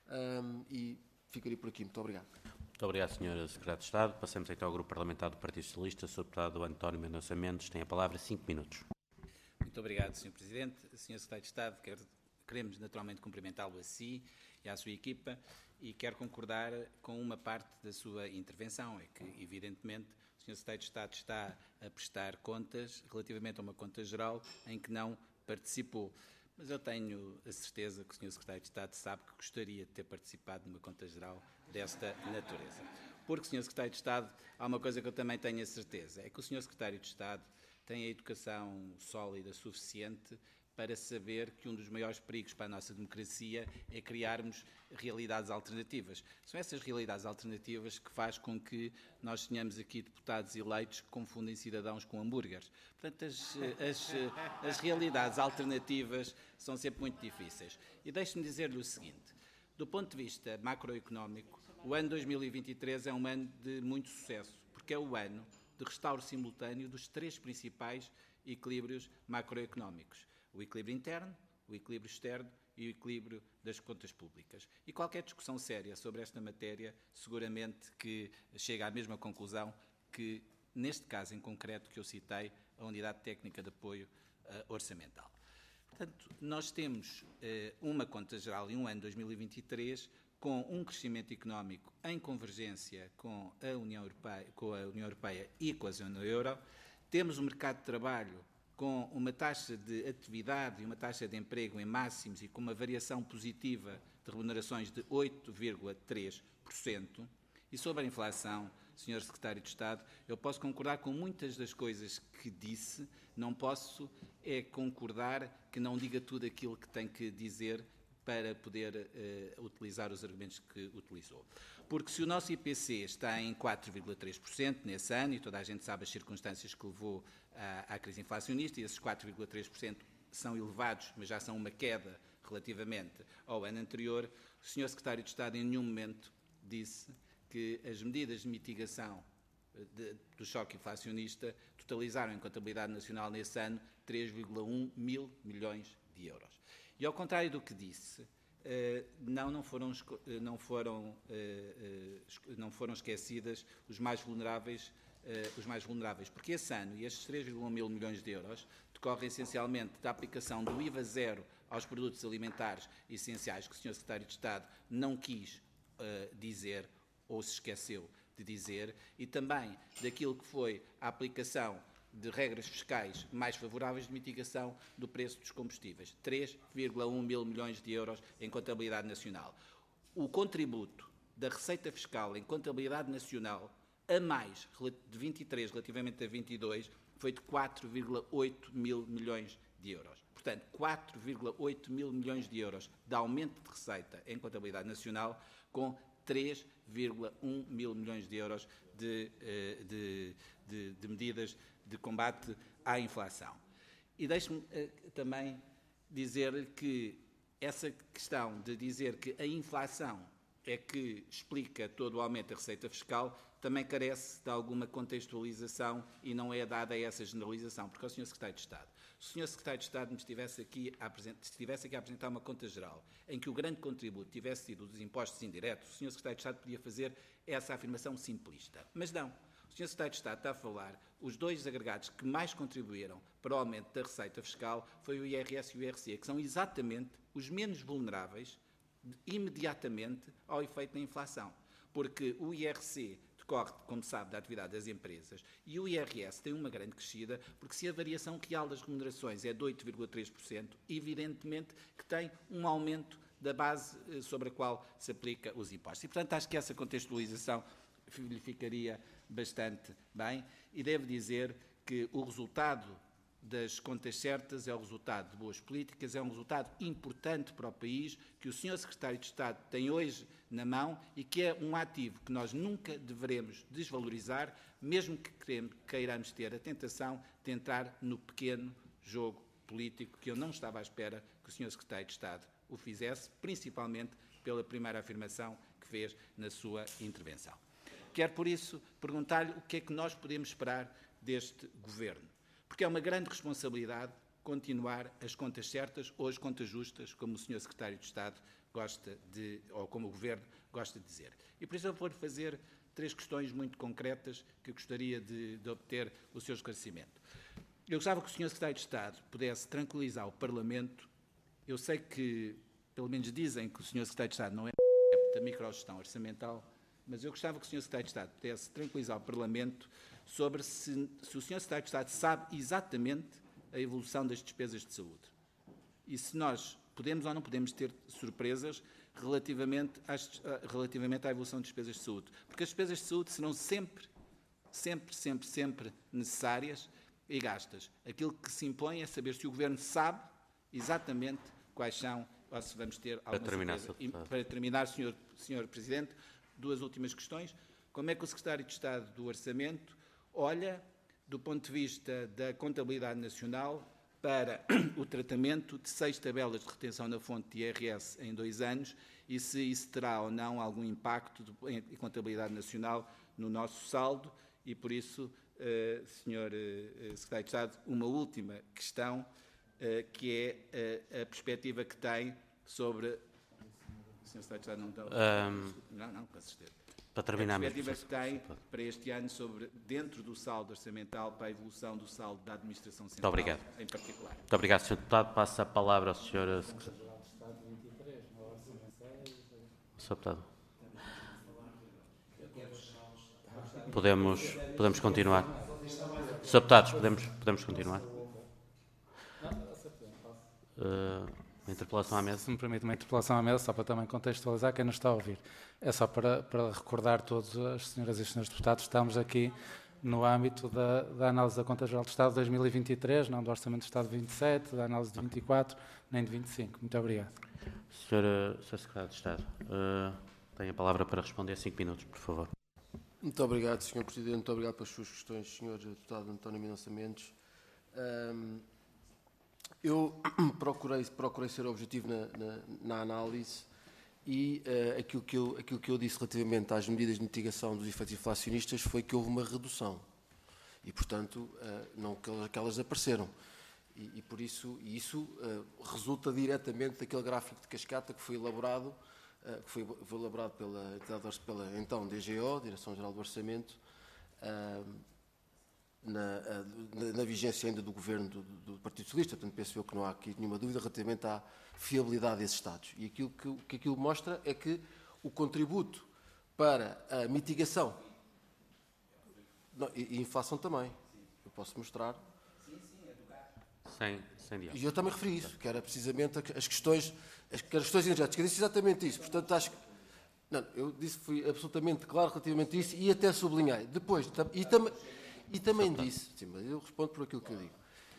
um, e ficaria por aqui. Muito obrigado. Muito obrigado, senhora Secretária de Estado. Passamos então ao Grupo Parlamentar do Partido Socialista. O senhor Deputado António Mendonça Mendes tem a palavra, cinco minutos. Muito obrigado, senhor Presidente. senhor Secretário de Estado, quero, queremos naturalmente cumprimentá-lo a si e à sua equipa e quero concordar com uma parte da sua intervenção, é que, evidentemente, o senhor Secretário de Estado está a prestar contas relativamente a uma conta geral em que não participou. Mas eu tenho a certeza que o senhor Secretário de Estado sabe que gostaria de ter participado numa conta geral desta natureza. Porque, senhor Secretário de Estado, há uma coisa que eu também tenho a certeza, é que o senhor Secretário de Estado tem a educação sólida suficiente para saber que um dos maiores perigos para a nossa democracia é criarmos realidades alternativas. São essas realidades alternativas que faz com que nós tenhamos aqui deputados eleitos que confundem cidadãos com hambúrgueres. Portanto, as, as, as realidades alternativas são sempre muito difíceis. E deixe-me dizer-lhe o seguinte, do ponto de vista macroeconómico, o ano dois mil e vinte e três é um ano de muito sucesso, porque é o ano de restauro simultâneo dos três principais equilíbrios macroeconómicos. O equilíbrio interno, o equilíbrio externo e o equilíbrio das contas públicas. E qualquer discussão séria sobre esta matéria seguramente que chega à mesma conclusão que, neste caso em concreto que eu citei, a Unidade Técnica de Apoio uh, Orçamental. Portanto, nós temos uh, uma conta geral em um ano dois mil e vinte e três com um crescimento económico em convergência com a União Europeia, com a União Europeia e com a zona euro. Temos um mercado de trabalho com uma taxa de atividade e uma taxa de emprego em máximos e com uma variação positiva de remunerações de oito vírgula três por cento. E sobre a inflação, senhor Secretário de Estado, eu posso concordar com muitas das coisas que disse, não posso é concordar que não diga tudo aquilo que tem que dizer para poder uh, utilizar os argumentos que utilizou. Porque se o nosso I P C está em quatro vírgula três por cento nesse ano, e toda a gente sabe as circunstâncias que levou à, à crise inflacionista, e esses quatro vírgula três por cento são elevados, mas já são uma queda relativamente ao ano anterior, o senhor Secretário de Estado em nenhum momento disse que as medidas de mitigação de, do choque inflacionista totalizaram em contabilidade nacional nesse ano três vírgula um mil milhões de euros. E ao contrário do que disse, não, não, foram, não, foram, não foram esquecidas os mais vulneráveis, os mais vulneráveis, porque esse ano, e estes três vírgula um mil milhões de euros, decorrem essencialmente da aplicação do I V A zero aos produtos alimentares essenciais, que o senhor Secretário de Estado não quis dizer ou se esqueceu de dizer, e também daquilo que foi a aplicação de regras fiscais mais favoráveis de mitigação do preço dos combustíveis. três vírgula um mil milhões de euros em contabilidade nacional. O contributo da receita fiscal em contabilidade nacional a mais de vinte e três relativamente a vinte e dois foi de quatro vírgula oito mil milhões de euros. portanto, quatro vírgula oito mil milhões de euros de aumento de receita em contabilidade nacional, com três vírgula um mil milhões de euros de, de, de, de medidas de combate à inflação. E deixe-me uh, também dizer que essa questão de dizer que a inflação é que explica todo o aumento da receita fiscal também carece de alguma contextualização e não é dada essa generalização, porque o senhor Secretário de Estado, se o senhor Secretário de Estado nos estivesse aqui a, estivesse aqui a apresentar uma conta geral em que o grande contributo tivesse sido dos impostos indiretos, o senhor Secretário de Estado podia fazer essa afirmação simplista. Mas não. O senhor Secretário de Estado está a falar, os dois agregados que mais contribuíram para o aumento da receita fiscal foi o I R S e o I R C, que são exatamente os menos vulneráveis imediatamente ao efeito da inflação. Porque o I R C decorre, como sabe, da atividade das empresas e o I R S tem uma grande crescida, porque se a variação real das remunerações é de oito vírgula três por cento, evidentemente que tem um aumento da base sobre a qual se aplica os impostos. E, portanto, acho que essa contextualização lhe ficaria bastante bem e devo dizer que o resultado das contas certas é o resultado de boas políticas, é um resultado importante para o país, que o senhor Secretário de Estado tem hoje na mão e que é um ativo que nós nunca deveremos desvalorizar, mesmo que queiramos ter a tentação de entrar no pequeno jogo político, que eu não estava à espera que o senhor Secretário de Estado o fizesse, principalmente pela primeira afirmação que fez na sua intervenção. Quero, por isso, perguntar-lhe o que é que nós podemos esperar deste Governo. Porque é uma grande responsabilidade continuar as contas certas ou as contas justas, como o senhor Secretário de Estado gosta de, ou como o Governo gosta de dizer. E por isso eu vou fazer três questões muito concretas que eu gostaria de, de obter o seu esclarecimento. Eu gostava que o senhor Secretário de Estado pudesse tranquilizar o Parlamento. Eu sei que, pelo menos dizem que o senhor Secretário de Estado não é da microgestão orçamental, mas eu gostava que o senhor Secretário de Estado pudesse tranquilizar o Parlamento sobre se, se o senhor Secretário de Estado sabe exatamente a evolução das despesas de saúde. E se nós podemos ou não podemos ter surpresas relativamente, às, relativamente à evolução das despesas de saúde. Porque as despesas de saúde serão sempre, sempre, sempre, sempre necessárias e gastas. Aquilo que se impõe é saber se o Governo sabe exatamente quais são, ou se vamos ter alguma para terminar, surpresa. E, para terminar, senhor, senhor Presidente, duas últimas questões. Como é que o Secretário de Estado do Orçamento olha, do ponto de vista da contabilidade nacional, para o tratamento de seis tabelas de retenção na fonte de I R S em dois anos e se isso terá ou não algum impacto em contabilidade nacional no nosso saldo e, por isso, uh, senhor uh, Secretário de Estado, uma última questão, uh, que é uh, a perspectiva que tem sobre... O senhor Secretário de Estado não está... Um... Não, não, com certeza. Para terminar, a perspectiva que tem para este ano sobre, dentro do saldo orçamental, para a evolução do saldo da Administração Central, muito obrigado. Em particular. Muito obrigado, senhor Deputado. Passo a palavra ao senhor Secretário. senhor Deputado. Podemos, podemos continuar. senhor Deputados, podemos, podemos continuar. Uh, Uma interpelação à mesa. Se me permite uma interpelação à mesa, só para também contextualizar quem nos está a ouvir. É só para, para recordar todas as senhoras e os senhores deputados, estamos aqui no âmbito da, da análise da Conta Geral do Estado de dois mil e vinte e três, não do Orçamento do Estado de vinte e sete, da análise de vinte e quatro, nem de vinte e cinco. Muito obrigado. senhor Secretário de Estado, uh, tem a palavra para responder. Cinco minutos, por favor. Muito obrigado, senhor Presidente. Muito obrigado pelas suas questões, senhor Deputado António Mendonça Mendes. Um, Eu procurei, procurei ser objetivo na, na, na análise e uh, aquilo, que eu, aquilo que eu disse relativamente às medidas de mitigação dos efeitos inflacionistas foi que houve uma redução e, portanto, uh, não que elas apareceram. E, e por isso, e isso uh, resulta diretamente daquele gráfico de cascata que foi elaborado, uh, que foi, foi elaborado pela, pela então D G O, Direção-Geral do Orçamento, uh, Na, na, na vigência ainda do governo do, do Partido Socialista, portanto penso eu que não há aqui nenhuma dúvida relativamente à fiabilidade desses Estados. E aquilo que, que aquilo mostra é que o contributo para a mitigação não, e, e inflação também, eu posso mostrar. Sem, sem diálogo. E eu também referi isso, que era precisamente as questões, as, que as questões energéticas, eu disse exatamente isso, portanto acho que não, eu disse que fui absolutamente claro relativamente a isso e até sublinhei. Depois, e também E também disse, sim, mas eu respondo por aquilo que eu digo,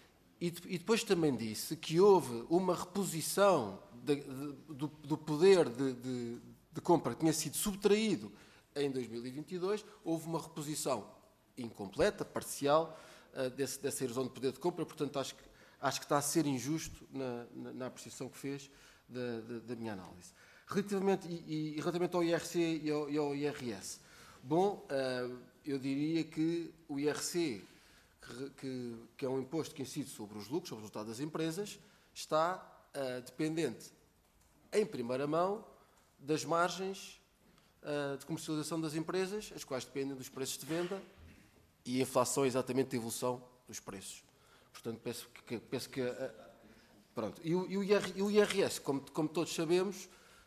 e, e depois também disse que houve uma reposição de, de, do, do poder de, de, de compra que tinha sido subtraído em dois mil e vinte e dois, houve uma reposição incompleta, parcial, uh, desse, dessa erosão de poder de compra, portanto acho que, acho que está a ser injusto na, na, na apreciação que fez da, da, da minha análise. Relativamente, e, e, relativamente ao I R C e ao, e ao I R S, bom, uh, eu diria que o I R C, que, que, que é um imposto que incide sobre os lucros, sobre o resultado das empresas, está uh, dependente, em primeira mão, das margens uh, de comercialização das empresas, as quais dependem dos preços de venda, e a inflação é exatamente a evolução dos preços. Portanto, penso que... Penso que uh, pronto. E o, e o, IR, e o I R S, como, como todos sabemos,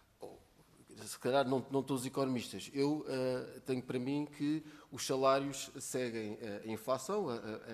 se calhar não, não todos os economistas, eu uh, tenho para mim que os salários seguem a inflação, a,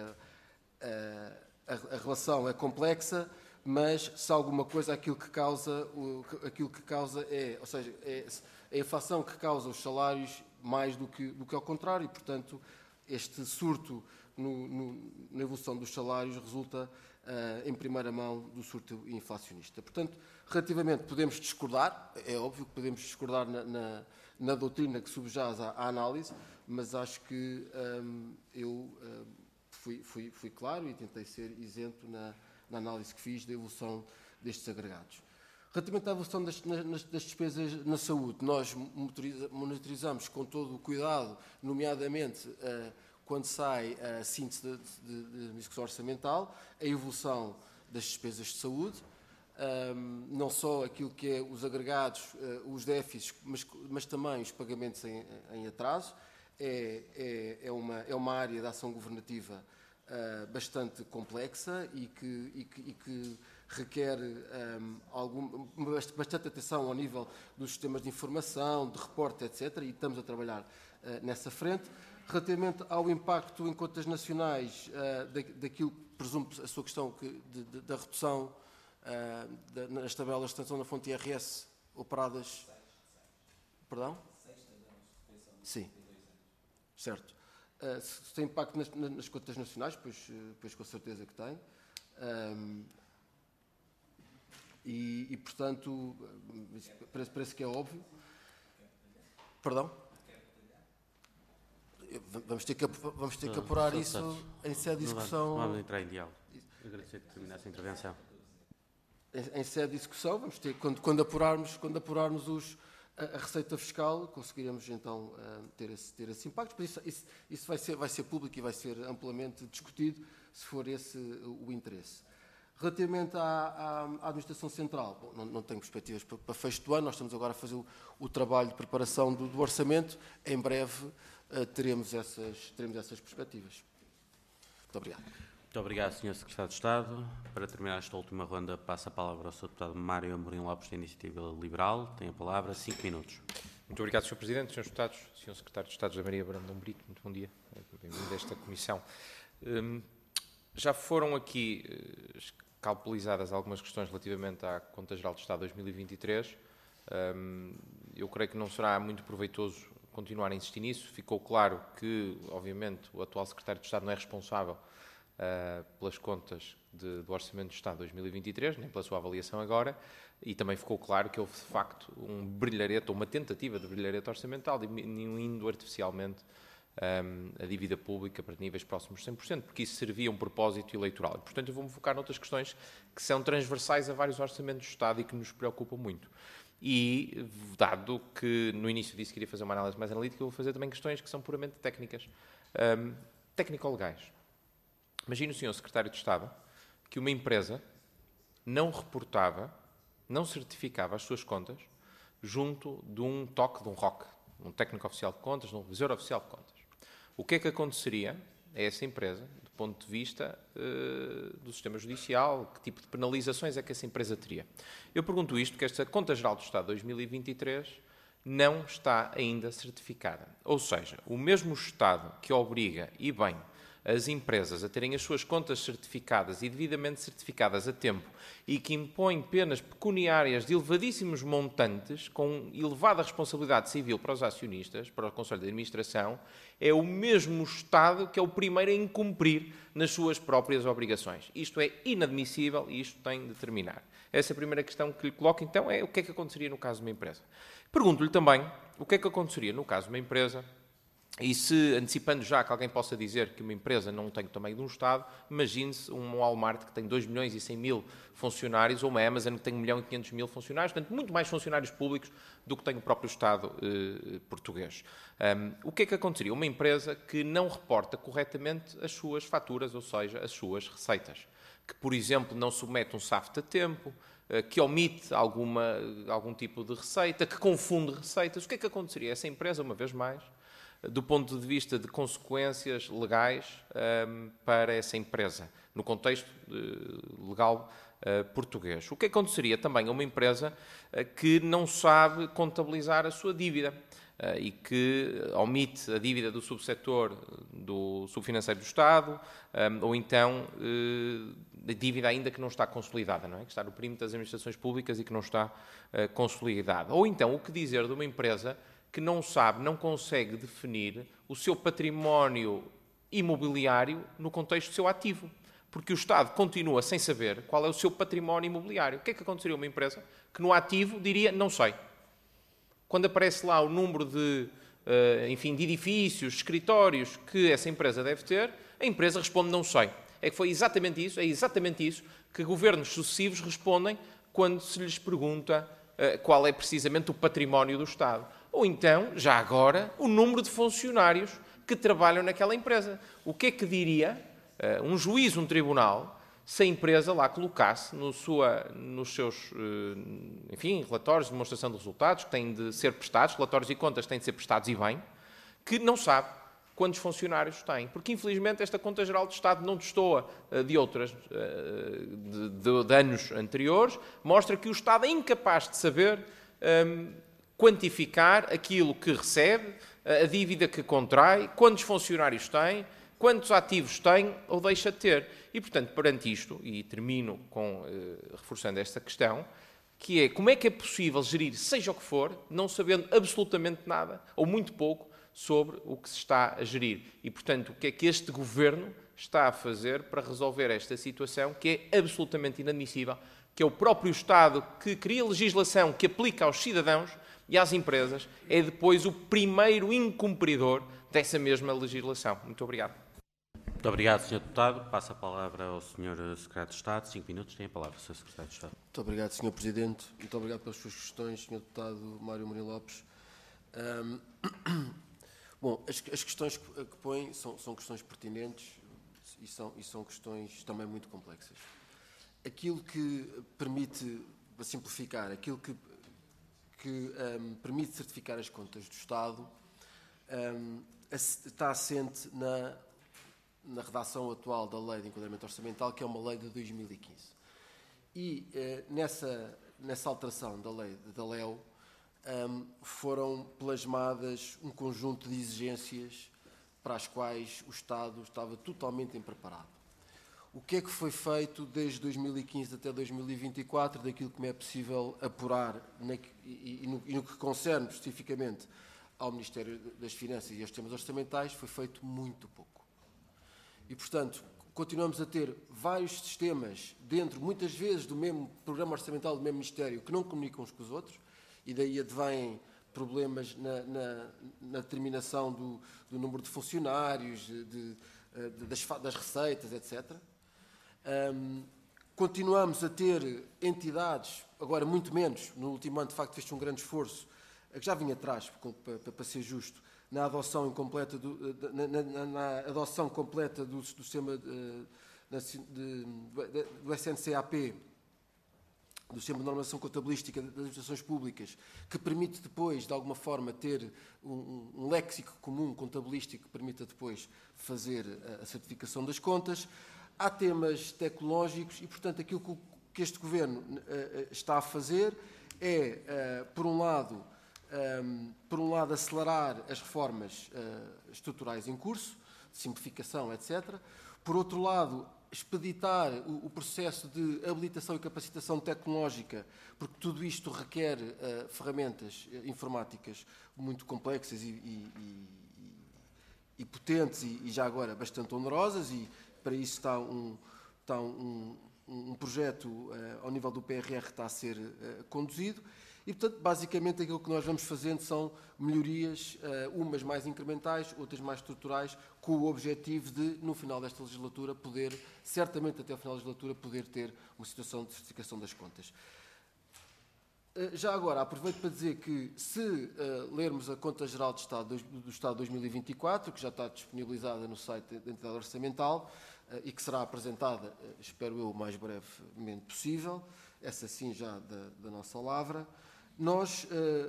a, a, a relação é complexa, mas se alguma coisa aquilo que causa, o, aquilo que causa é, ou seja, é a inflação que causa os salários mais do que, do que ao contrário, e, portanto, este surto no, no, na evolução dos salários resulta Uh, em primeira mão do surto inflacionista. Portanto, relativamente, podemos discordar, é óbvio que podemos discordar na, na, na doutrina que subjaz à, à análise, mas acho que um, eu um, fui, fui, fui claro e tentei ser isento na, na análise que fiz da evolução destes agregados. Relativamente à evolução das, nas, das despesas na saúde, nós monitorizamos com todo o cuidado, nomeadamente uh, quando sai a síntese de, de, de discussão orçamental, a evolução das despesas de saúde, um, não só aquilo que é os agregados, uh, os déficits, mas, mas também os pagamentos em, em atraso. É, é, é, uma, é uma área de ação governativa uh, bastante complexa e que, e que, e que requer um, algum, bastante atenção ao nível dos sistemas de informação, de reporte, etcétera, e estamos a trabalhar uh, nessa frente. Relativamente ao impacto em contas nacionais, uh, da, daquilo que presumo a sua questão que, de, de, da redução uh, da, nas tabelas de extensão da fonte I R S operadas... Perdão? Sim. Certo. Uh, se, se tem impacto nas, nas contas nacionais, pois, pois com certeza que tem. Um, e, e, portanto, parece, parece que é óbvio. Perdão? Vamos ter que, vamos ter que apurar isso em sede de discussão. Vamos entrar em diálogo. Agradecer que terminasse a intervenção. Em, em sede de discussão, vamos ter, quando, quando apurarmos, quando apurarmos os, a, a receita fiscal, conseguiremos então uh, ter, esse, ter esse impacto. Isso, isso, isso vai, ser, vai ser público e vai ser amplamente discutido, se for esse o interesse. Relativamente à, à, à Administração Central, bom, não, não tenho perspectivas para, para fecho do ano, nós estamos agora a fazer o, o trabalho de preparação do, do orçamento. Em breve uh, teremos, essas, teremos essas perspectivas. Muito obrigado. Muito obrigado, senhor Secretário de Estado. Para terminar esta última ronda, passo a palavra ao senhor Deputado Mário Amorim Lopes, da Iniciativa Liberal. Tem a palavra, cinco minutos. Muito obrigado, senhor Presidente, senhores Deputados, senhor Secretário de Estado, José Maria Brandão Brito, muito bom dia, bem-vindo a esta Comissão. Um, já foram aqui uh, calculizadas algumas questões relativamente à Conta Geral de Estado dois mil e vinte e três. Um, eu creio que não será muito proveitoso continuar a insistir nisso. Ficou claro que, obviamente, o atual Secretário de Estado não é responsável uh, pelas contas de, do Orçamento de Estado dois mil e vinte e três, nem pela sua avaliação agora, e também ficou claro que houve, de facto, um brilharete, ou uma tentativa de brilharete orçamental, diminuindo artificialmente Um, a dívida pública para níveis próximos de cem por cento, porque isso servia a um propósito eleitoral. E, portanto, eu vou-me focar noutras questões que são transversais a vários orçamentos de Estado e que nos preocupam muito. E, dado que no início disse que iria fazer uma análise mais analítica, eu vou fazer também questões que são puramente técnicas, um, técnico-legais. Imagine o senhor Secretário de Estado que uma empresa não reportava, não certificava as suas contas junto de um T O C, de um R O C, um técnico oficial de contas, de um revisor oficial de contas. O que é que aconteceria a essa empresa, do ponto de vista uh, do sistema judicial? Que tipo de penalizações é que essa empresa teria? Eu pergunto isto porque esta Conta Geral do Estado dois mil e vinte e três não está ainda certificada. Ou seja, o mesmo Estado que obriga, e bem, as empresas a terem as suas contas certificadas e devidamente certificadas a tempo e que impõe penas pecuniárias de elevadíssimos montantes, com elevada responsabilidade civil para os acionistas, para o Conselho de Administração, é o mesmo Estado que é o primeiro a incumprir nas suas próprias obrigações. Isto é inadmissível e isto tem de terminar. Essa é a primeira questão que lhe coloco, então, é o que é que aconteceria no caso de uma empresa. Pergunto-lhe também o que é que aconteceria no caso de uma empresa. E se, antecipando já que alguém possa dizer que uma empresa não tem o tamanho de um Estado, imagine-se um Walmart que tem dois milhões e cem mil funcionários, ou uma Amazon que tem um milhão e quinhentos mil funcionários, portanto, muito mais funcionários públicos do que tem o próprio Estado eh, português. Um, o que é que aconteceria? Uma empresa que não reporta corretamente as suas faturas, ou seja, as suas receitas. Que, por exemplo, não submete um S A F T a tempo, eh, que omite alguma, algum tipo de receita, que confunde receitas. O que é que aconteceria? Essa empresa, uma vez mais, do ponto de vista de consequências legais um, para essa empresa, no contexto uh, legal uh, português. O que aconteceria também a uma empresa uh, que não sabe contabilizar a sua dívida uh, e que omite a dívida do subsetor do subfinanceiro do Estado, um, ou então uh, a dívida ainda que não está consolidada, não é? Que está no perímetro das administrações públicas e que não está uh, consolidada. Ou então, o que dizer de uma empresa que não sabe, não consegue definir o seu património imobiliário no contexto do seu ativo. Porque o Estado continua sem saber qual é o seu património imobiliário. O que é que aconteceria a uma empresa que no ativo diria, não sei. Quando aparece lá o número de, enfim, de edifícios, escritórios que essa empresa deve ter, a empresa responde, não sei. É que foi exatamente isso, é exatamente isso que governos sucessivos respondem quando se lhes pergunta qual é precisamente o património do Estado. Ou então, já agora, o número de funcionários que trabalham naquela empresa. O que é que diria uh, um juiz, um tribunal, se a empresa lá colocasse no sua, nos seus, uh, enfim, relatórios de demonstração de resultados, que têm de ser prestados, relatórios e contas têm de ser prestados e bem, que não sabe quantos funcionários tem. Porque, infelizmente, esta Conta Geral do Estado não destoa uh, de outras, uh, de, de, de anos anteriores, mostra que o Estado é incapaz de saber um, quantificar aquilo que recebe, a dívida que contrai, quantos funcionários tem, quantos ativos tem ou deixa de ter. E, portanto, perante isto, e termino com, eh, reforçando esta questão, que é como é que é possível gerir, seja o que for, não sabendo absolutamente nada, ou muito pouco, sobre o que se está a gerir. E, portanto, o que é que este Governo está a fazer para resolver esta situação, que é absolutamente inadmissível, que é o próprio Estado que cria legislação que aplica aos cidadãos e às empresas, é depois o primeiro incumpridor dessa mesma legislação. Muito obrigado. Muito obrigado, senhor Deputado. Passo a palavra ao senhor Secretário de Estado. Cinco minutos, tem a palavra, senhor Secretário de Estado. Muito obrigado, senhor Presidente. Muito obrigado pelas suas questões, senhor Deputado Mário Mourinho Lopes. Um, bom, as, as questões que, que põe são, são questões pertinentes e são, e são questões também muito complexas. Aquilo que permite, para simplificar, aquilo que que um, permite certificar as contas do Estado, um, está assente na, na redação atual da Lei de Enquadramento Orçamental, que é uma lei de dois mil e quinze. E uh, nessa, nessa alteração da lei da L E O um, foram plasmadas um conjunto de exigências para as quais o Estado estava totalmente impreparado. O que é que foi feito desde dois mil e quinze até dois mil e vinte e quatro, daquilo que me é possível apurar na, e, e, no, e no que concerne especificamente ao Ministério das Finanças e aos temas orçamentais, foi feito muito pouco. E, portanto, continuamos a ter vários sistemas dentro, muitas vezes, do mesmo programa orçamental do mesmo Ministério, que não comunicam uns com os outros, e daí advêm problemas na, na, na determinação do, do número de funcionários, de, de, de, das, das receitas, etcétera. Um, continuamos a ter entidades, agora muito menos, no último ano de facto fez-se um grande esforço, que já vinha atrás, para, para, para ser justo, na adoção incompleta do, na, na, na adoção completa do, do sistema de, de, de, do S N C A P, do Sistema de Normação Contabilística das Administrações Públicas, que permite depois, de alguma forma, ter um, um léxico comum contabilístico que permita depois fazer a, a certificação das contas. Há temas tecnológicos e, portanto, aquilo que este Governo uh, está a fazer é, uh, por um lado, um, por um lado, acelerar as reformas uh, estruturais em curso, de simplificação, etcétera. Por outro lado, expeditar o, o processo de habilitação e capacitação tecnológica, porque tudo isto requer uh, ferramentas informáticas muito complexas e, e, e, e potentes e, e já agora bastante onerosas, e para isso está um, está um, um, um projeto uh, ao nível do P R R que está a ser uh, conduzido. E, portanto, basicamente aquilo que nós vamos fazendo são melhorias, umas mais incrementais, outras mais estruturais, com o objetivo de, no final desta legislatura, poder, certamente até ao final da legislatura, poder ter uma situação de certificação das contas. Já agora, aproveito para dizer que, se lermos a Conta Geral de Estado do Estado de dois mil e vinte e quatro, que já está disponibilizada no site da entidade orçamental e que será apresentada, espero eu, o mais brevemente possível, essa sim já da, da nossa lavra, nós,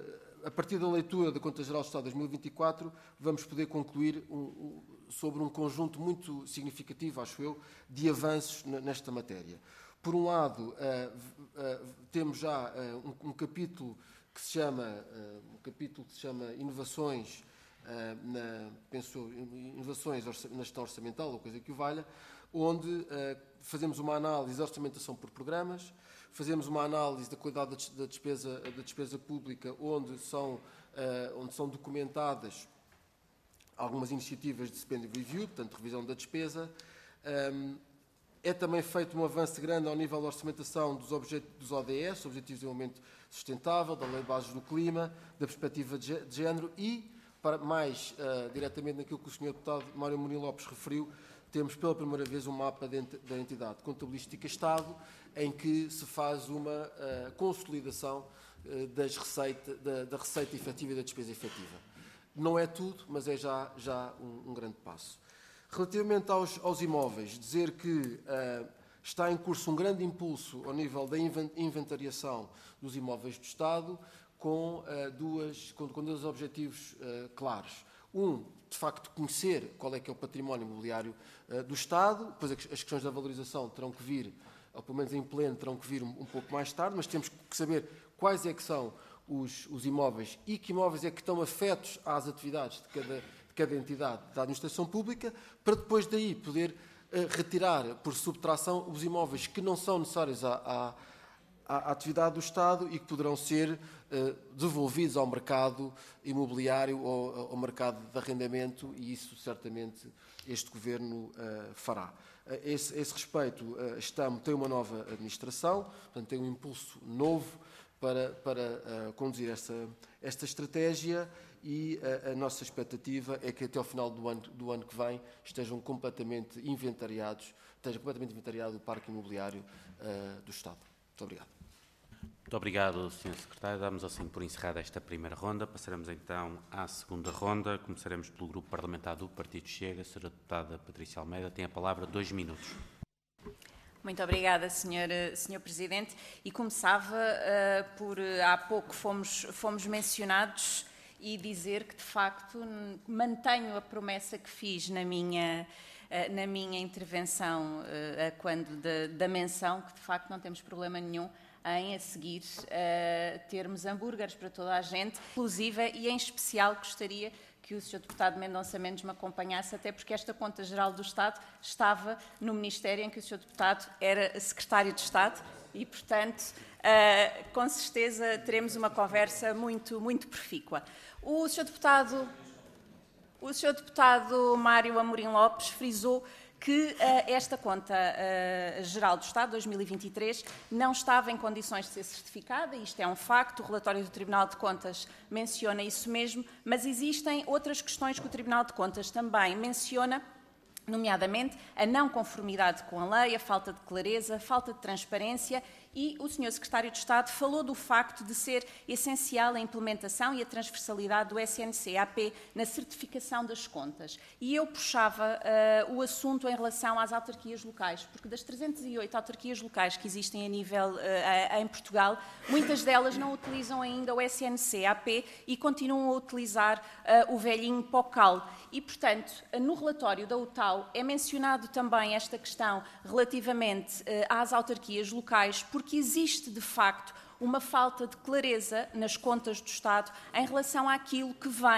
a partir da leitura da Conta Geral do Estado de dois mil e vinte e quatro, vamos poder concluir um, um, sobre um conjunto muito significativo, acho eu, de avanços nesta matéria. Por um lado, uh, uh, temos já uh, um, um capítulo que se chama, uh, um capítulo que se chama Inovações, uh, na, penso, inovações na gestão orçamental, ou coisa que o valha, onde uh, fazemos uma análise da orçamentação por programas, fazemos uma análise da qualidade da despesa, da despesa pública, onde são, uh, onde são documentadas algumas iniciativas de spending review, portanto, revisão da despesa. Um, é também feito um avanço grande ao nível da orçamentação dos, dos O D S, Objetivos de Desenvolvimento Sustentável, da Lei de Bases do Clima, da perspectiva de género e, para mais uh, diretamente naquilo que o senhor Deputado Mário Mourinho Lopes referiu, temos pela primeira vez um mapa da entidade contabilística Estado, em que se faz uma uh, consolidação uh, das receita, da, da receita efetiva e da despesa efetiva. Não é tudo, mas é já, já um, um grande passo. Relativamente aos, aos imóveis, dizer que uh, está em curso um grande impulso ao nível da inventariação dos imóveis do Estado, com, uh, duas, com, com dois objetivos uh, claros. Um, de facto, conhecer qual é que é o património imobiliário uh, do Estado, depois as questões da valorização terão que vir, ou pelo menos em pleno, terão que vir um, um pouco mais tarde, mas temos que saber quais é que são os, os imóveis e que imóveis é que estão afetos às atividades de cada, de cada entidade da administração pública, para depois daí poder uh, retirar por subtração os imóveis que não são necessários à, à, à atividade do Estado e que poderão ser uh, devolvidos ao mercado imobiliário ou ao mercado de arrendamento, e isso certamente este Governo uh, fará. A esse, a esse respeito, uh, estamos, tem uma nova administração, portanto tem um impulso novo para, para uh, conduzir esta, esta estratégia, e uh, a nossa expectativa é que até ao final do ano, do ano que vem estejam completamente inventariados, esteja completamente inventariado o parque imobiliário uh, do Estado. Muito obrigado. Muito obrigado, senhor Secretário. Damos assim por encerrada esta primeira ronda. Passaremos então à segunda ronda. Começaremos pelo Grupo Parlamentar do Partido Chega. A senhora Deputada Patrícia Almeida tem a palavra, dois minutos. Muito obrigada, senhor, senhor Presidente. E começava uh, por, uh, há pouco fomos, fomos mencionados, e dizer que, de facto, mantenho a promessa que fiz na minha, uh, na minha intervenção, uh, quando da, da menção, que, de facto, não temos problema nenhum em, a seguir, uh, termos hambúrgueres para toda a gente, inclusive, e em especial gostaria que o senhor Deputado Mendonça Mendes me acompanhasse, até porque esta Conta Geral do Estado estava no Ministério em que o senhor Deputado era Secretário de Estado e, portanto, uh, com certeza teremos uma conversa muito, muito profícua. O senhor Deputado, o senhor Deputado Mário Amorim Lopes frisou que uh, esta Conta uh, Geral do Estado, dois mil e vinte e três, não estava em condições de ser certificada, isto é um facto, o relatório do Tribunal de Contas menciona isso mesmo, mas existem outras questões que o Tribunal de Contas também menciona, nomeadamente a não conformidade com a lei, a falta de clareza, a falta de transparência, e o senhor Secretário de Estado falou do facto de ser essencial a implementação e a transversalidade do S N C A P na certificação das contas. E eu puxava uh, o assunto em relação às autarquias locais, porque das trezentas e oito autarquias locais que existem a nível uh, em Portugal, muitas delas não utilizam ainda o S N C A P e continuam a utilizar uh, o velhinho POCAL. E, portanto, no relatório da U T A U é mencionado também esta questão relativamente uh, às autarquias locais, porque existe, de facto, uma falta de clareza nas contas do Estado em relação àquilo que vem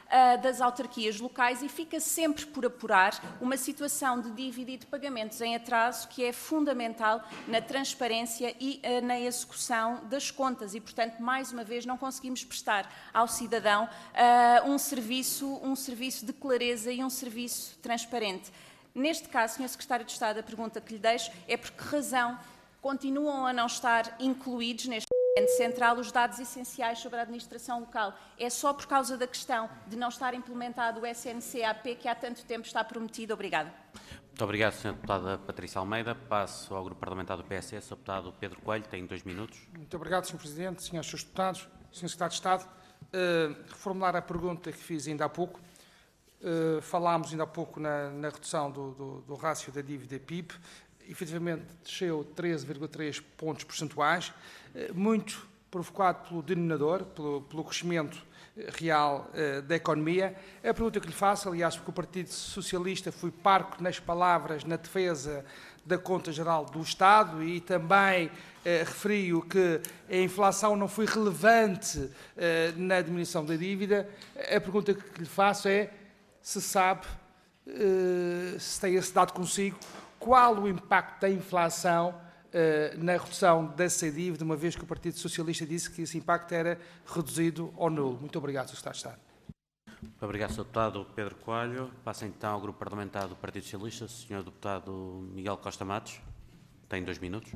uh, das autarquias locais e fica sempre por apurar uma situação de dívida e de pagamentos em atraso que é fundamental na transparência e uh, na execução das contas e, portanto, mais uma vez não conseguimos prestar ao cidadão uh, um serviço, um serviço de clareza e um serviço transparente. Neste caso, senhor Secretário de Estado, a pergunta que lhe deixo é por que razão continuam a não estar incluídos neste central os dados essenciais sobre a administração local. É só por causa da questão de não estar implementado o S N C A P que há tanto tempo está prometido. Obrigada. Muito obrigado, senhora Deputada Patrícia Almeida. Passo ao Grupo Parlamentar do P S S, o Deputado Pedro Coelho, tem dois minutos. Muito obrigado, senhor Presidente, senhores Deputados, senhor Secretário de Estado. Uh, reformular a pergunta que fiz ainda há pouco. Uh, falámos ainda há pouco na, na redução do, do, do rácio da dívida P I B. Efetivamente, desceu treze vírgula três pontos percentuais, muito provocado pelo denominador, pelo, pelo crescimento real uh, da economia. A pergunta que lhe faço, aliás, porque o Partido Socialista foi parco nas palavras na defesa da Conta Geral do Estado e também uh, referiu que a inflação não foi relevante uh, na diminuição da dívida. A pergunta que lhe faço é se sabe, uh, se tem esse dado consigo, qual o impacto da inflação uh, na redução dessa dívida, uma vez que o Partido Socialista disse que esse impacto era reduzido ou nulo. Muito obrigado, senhor Secretário de Estado. Muito obrigado, senhor Deputado Pedro Coelho. Passa então ao Grupo Parlamentar do Partido Socialista, senhor Deputado Miguel Costa Matos, tem dois minutos.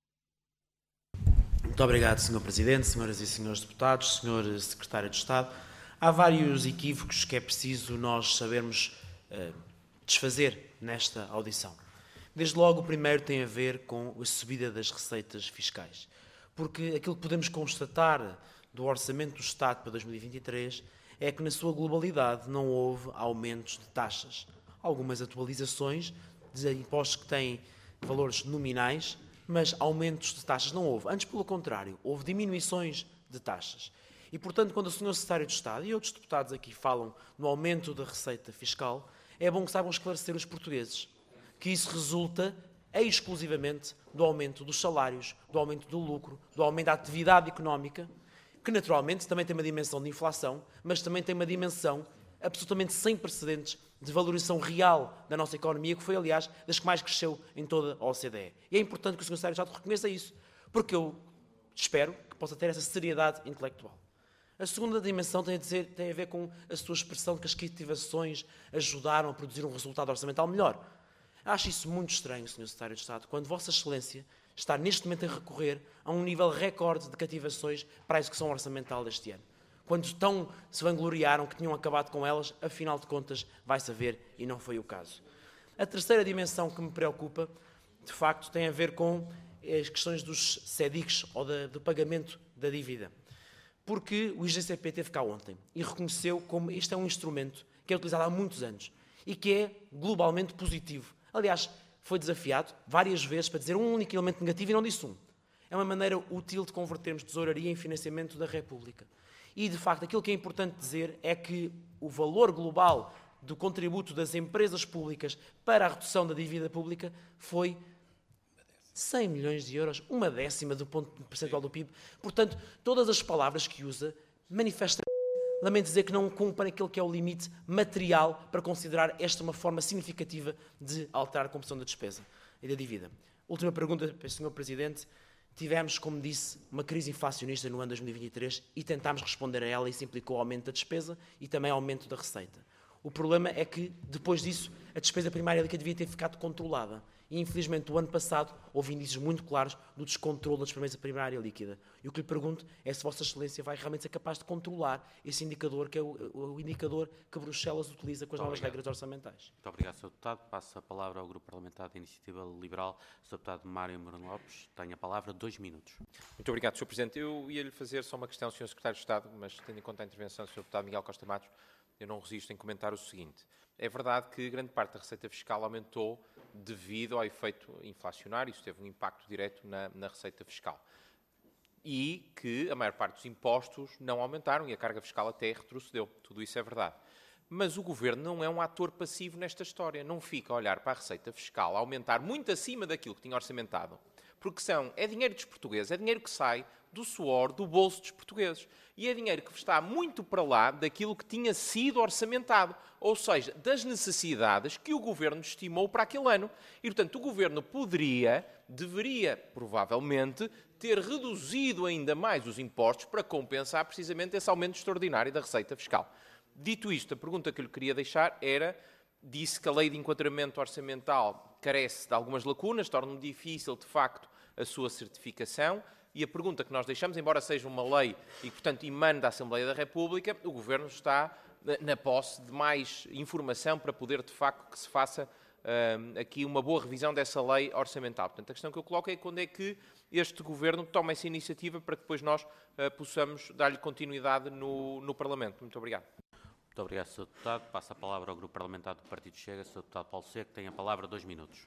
Muito obrigado, senhor Presidente, senhoras e senhores deputados, senhor Secretário de Estado. Há vários equívocos que é preciso nós sabermos uh, desfazer nesta audição. Desde logo, o primeiro tem a ver com a subida das receitas fiscais. Porque aquilo que podemos constatar do Orçamento do Estado para dois mil e vinte e três é que, na sua globalidade, não houve aumentos de taxas. Algumas atualizações de impostos que têm valores nominais, mas aumentos de taxas não houve. Antes, pelo contrário, houve diminuições de taxas. E, portanto, quando o senhor Secretário de Estado e outros deputados aqui falam no aumento da receita fiscal, é bom que saibam esclarecer os portugueses que isso resulta exclusivamente do aumento dos salários, do aumento do lucro, do aumento da atividade económica, que naturalmente também tem uma dimensão de inflação, mas também tem uma dimensão absolutamente sem precedentes de valorização real da nossa economia, que foi, aliás, das que mais cresceu em toda a O C D E. E é importante que o senhor Secretário de Estado reconheça isso, porque eu espero que possa ter essa seriedade intelectual. A segunda dimensão tem a, dizer, tem a ver com a sua expressão de que as cativações ajudaram a produzir um resultado orçamental melhor. Acho isso muito estranho, senhor Secretário de Estado, quando Vossa Excelência está neste momento a recorrer a um nível recorde de cativações para a execução orçamental deste ano. Quando tão se vangloriaram que tinham acabado com elas, afinal de contas, vai saber, e não foi o caso. A terceira dimensão que me preocupa, de facto, tem a ver com as questões dos C E D I Cs, ou da, do pagamento da dívida. Porque o I G C P teve cá ontem e reconheceu como este é um instrumento que é utilizado há muitos anos e que é globalmente positivo. Aliás, foi desafiado várias vezes para dizer um único elemento negativo e não disse um. É uma maneira útil de convertermos tesouraria em financiamento da República. E, de facto, aquilo que é importante dizer é que o valor global do contributo das empresas públicas para a redução da dívida pública foi cem milhões de euros, uma décima do ponto percentual do P I B. Portanto, todas as palavras que usa manifestam, lamento dizer, que não cumprem aquele que é o limite material para considerar esta uma forma significativa de alterar a composição da despesa e da dívida. Última pergunta para o senhor Presidente. Tivemos, como disse, uma crise inflacionista no ano dois mil e vinte e três e tentámos responder a ela, e isso implicou aumento da despesa e também aumento da receita. O problema é que, depois disso, a despesa primária líquida devia ter ficado controlada. E, infelizmente, o ano passado houve indícios muito claros do descontrole da despesa primária líquida. E o que lhe pergunto é se Vossa Excelência vai realmente ser capaz de controlar esse indicador, que é o, o indicador que Bruxelas utiliza com as novas regras orçamentais. Muito obrigado, senhor Deputado. Passo a palavra ao Grupo Parlamentar da Iniciativa Liberal, senhor Deputado Mário Mourão Lopes. Tem a palavra, dois minutos. Muito obrigado, senhor Presidente. Eu ia-lhe fazer só uma questão, senhor Secretário de Estado, mas tendo em conta a intervenção do senhor Deputado Miguel Costa Matos, eu não resisto em comentar o seguinte. É verdade que grande parte da receita fiscal aumentou devido ao efeito inflacionário, isso teve um impacto direto na, na receita fiscal. E que a maior parte dos impostos não aumentaram e a carga fiscal até retrocedeu. Tudo isso é verdade. Mas o Governo não é um ator passivo nesta história. Não fica a olhar para a receita fiscal a aumentar muito acima daquilo que tinha orçamentado. Porque são, é dinheiro dos portugueses, é dinheiro que sai do suor do bolso dos portugueses. E é dinheiro que está muito para lá daquilo que tinha sido orçamentado, ou seja, das necessidades que o Governo estimou para aquele ano. E, portanto, o Governo poderia, deveria, provavelmente, ter reduzido ainda mais os impostos para compensar precisamente esse aumento extraordinário da receita fiscal. Dito isto, a pergunta que eu lhe queria deixar era, disse que a lei de enquadramento orçamental carece de algumas lacunas, torna difícil, de facto, a sua certificação, e a pergunta que nós deixamos, embora seja uma lei e, portanto, emane da Assembleia da República, o Governo está na posse de mais informação para poder, de facto, que se faça uh, aqui uma boa revisão dessa lei orçamental. Portanto, a questão que eu coloco é quando é que este Governo toma essa iniciativa para que depois nós uh, possamos dar-lhe continuidade no, no Parlamento. Muito obrigado. Muito obrigado, senhor Deputado. Passo a palavra ao Grupo Parlamentar do Partido Chega, senhor Deputado Paulo Seco, tem a palavra dois minutos.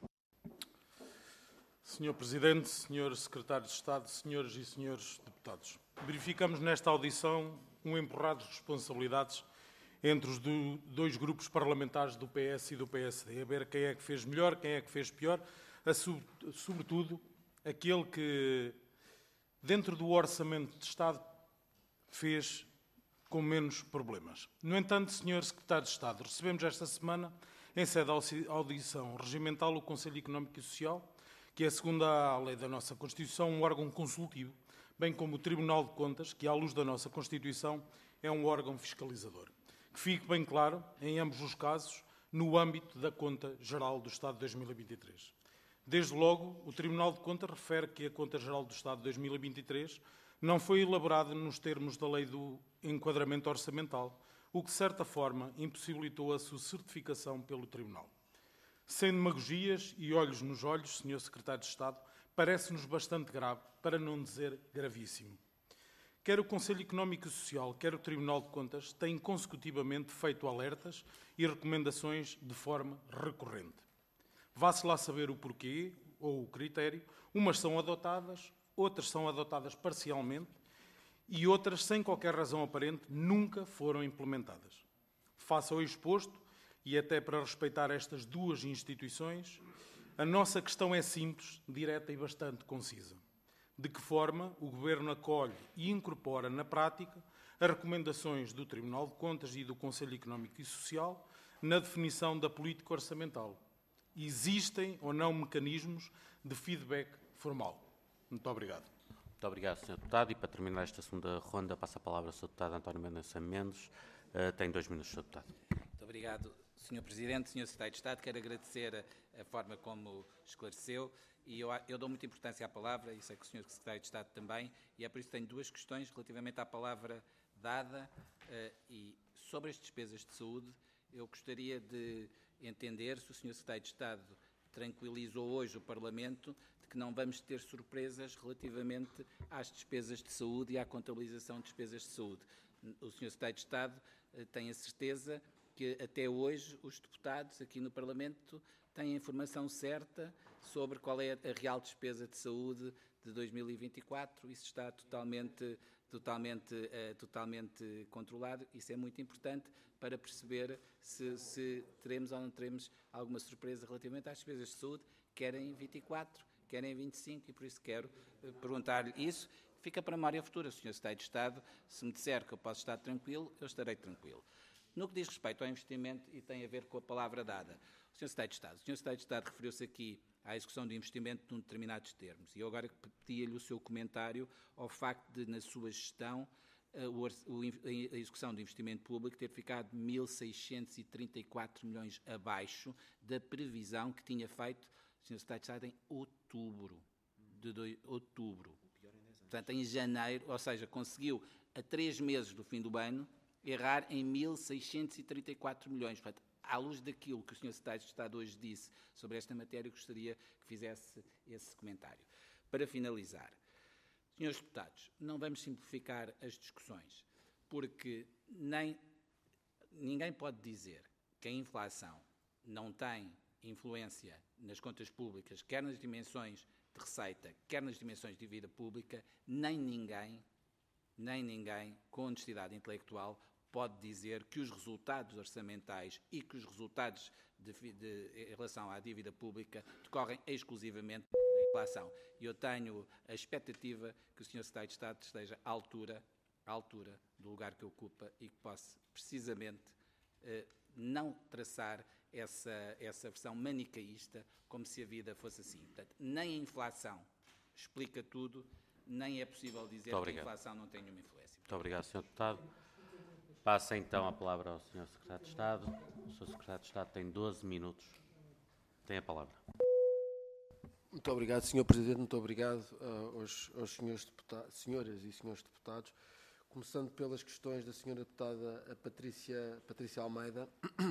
senhor Presidente, senhor Secretário de Estado, senhoras e senhores deputados, verificamos nesta audição um empurrado de responsabilidades entre os do, dois grupos parlamentares do P S e do P S D, a ver quem é que fez melhor, quem é que fez pior, a sub, sobretudo aquele que, dentro do Orçamento de Estado, fez com menos problemas. No entanto, senhor Secretário de Estado, recebemos esta semana, em sede de audição regimental, o Conselho Económico e Social, que é, segundo a lei da nossa Constituição, um órgão consultivo, bem como o Tribunal de Contas, que, à luz da nossa Constituição, é um órgão fiscalizador. Que fique bem claro, em ambos os casos, no âmbito da Conta Geral do Estado de dois mil e vinte e três. Desde logo, o Tribunal de Contas refere que a Conta Geral do Estado de dois mil e vinte e três não foi elaborada nos termos da Lei do Enquadramento Orçamental, o que, de certa forma, impossibilitou a sua certificação pelo Tribunal. Sem demagogias e olhos nos olhos, senhor Secretário de Estado, parece-nos bastante grave, para não dizer gravíssimo. Quer o Conselho Económico e Social, quer o Tribunal de Contas têm consecutivamente feito alertas e recomendações de forma recorrente. Vá-se lá saber o porquê ou o critério. Umas são adotadas, outras são adotadas parcialmente e outras, sem qualquer razão aparente, nunca foram implementadas. Face ao exposto, e até para respeitar estas duas instituições, a nossa questão é simples, direta e bastante concisa. De que forma o Governo acolhe e incorpora na prática as recomendações do Tribunal de Contas e do Conselho Económico e Social na definição da política orçamental? Existem ou não mecanismos de feedback formal? Muito obrigado. Muito obrigado, senhor Deputado. E para terminar esta segunda ronda, passo a palavra ao senhor Deputado António Mendonça Mendes. Uh, tem dois minutos, senhor Deputado. Muito obrigado, senhor Presidente, senhor Secretário de Estado. Quero agradecer a, a forma como esclareceu e eu, eu dou muita importância à palavra, e sei que o senhor Secretário de Estado também, e é por isso que tenho duas questões relativamente à palavra dada uh, e sobre as despesas de saúde. Eu gostaria de entender se o senhor Secretário de Estado tranquilizou hoje o Parlamento de que não vamos ter surpresas relativamente às despesas de saúde e à contabilização de despesas de saúde. O senhor Secretário de Estado uh, tem a certeza que até hoje os deputados aqui no Parlamento têm a informação certa sobre qual é a real despesa de saúde de dois mil e vinte e quatro. Isso está totalmente, totalmente, uh, totalmente controlado. Isso é muito importante para perceber se, se teremos ou não teremos alguma surpresa relativamente às despesas de saúde, quer em vinte e quatro, quer em vinte e cinco, e por isso quero uh, perguntar-lhe isso. Fica para a memória futura, senhor Secretário de Estado. Se me disser que eu posso estar tranquilo, eu estarei tranquilo. No que diz respeito ao investimento, e tem a ver com a palavra dada, o senhor Secretário de Estado, o senhor Secretário de Estado referiu-se aqui à execução de investimento num determinados termos, e eu agora pedia-lhe o seu comentário ao facto de, na sua gestão, a execução do investimento público ter ficado mil seiscentos e trinta e quatro milhões abaixo da previsão que tinha feito o senhor Secretário de Estado em outubro, de dois, outubro. Portanto, em janeiro, ou seja, conseguiu, a três meses do fim do ano, errar em mil seiscentos e trinta e quatro milhões. Portanto, à luz daquilo que o senhor Secretário de Estado hoje disse sobre esta matéria, gostaria que fizesse esse comentário. Para finalizar, senhores deputados, não vamos simplificar as discussões, porque nem, ninguém pode dizer que a inflação não tem influência nas contas públicas, quer nas dimensões de receita, quer nas dimensões de dívida pública, nem ninguém, nem ninguém, com honestidade intelectual, pode dizer que os resultados orçamentais e que os resultados de, de, em relação à dívida pública decorrem exclusivamente da inflação. E eu tenho a expectativa que o senhor Secretário de Estado esteja à altura, à altura do lugar que ocupa e que possa, precisamente, eh, não traçar essa, essa versão manicaísta como se a vida fosse assim. Portanto, nem a inflação explica tudo, nem é possível dizer que a inflação não tem nenhuma influência. Muito obrigado, senhor Deputado. Passa então a palavra ao senhor Secretário de Estado. O senhor Secretário de Estado tem doze minutos. Tem a palavra. Muito obrigado, senhor Presidente. Muito obrigado uh, aos, aos senhores deputados, senhoras e senhores deputados. Começando pelas questões da senhora deputada a Patrícia, Patrícia Almeida.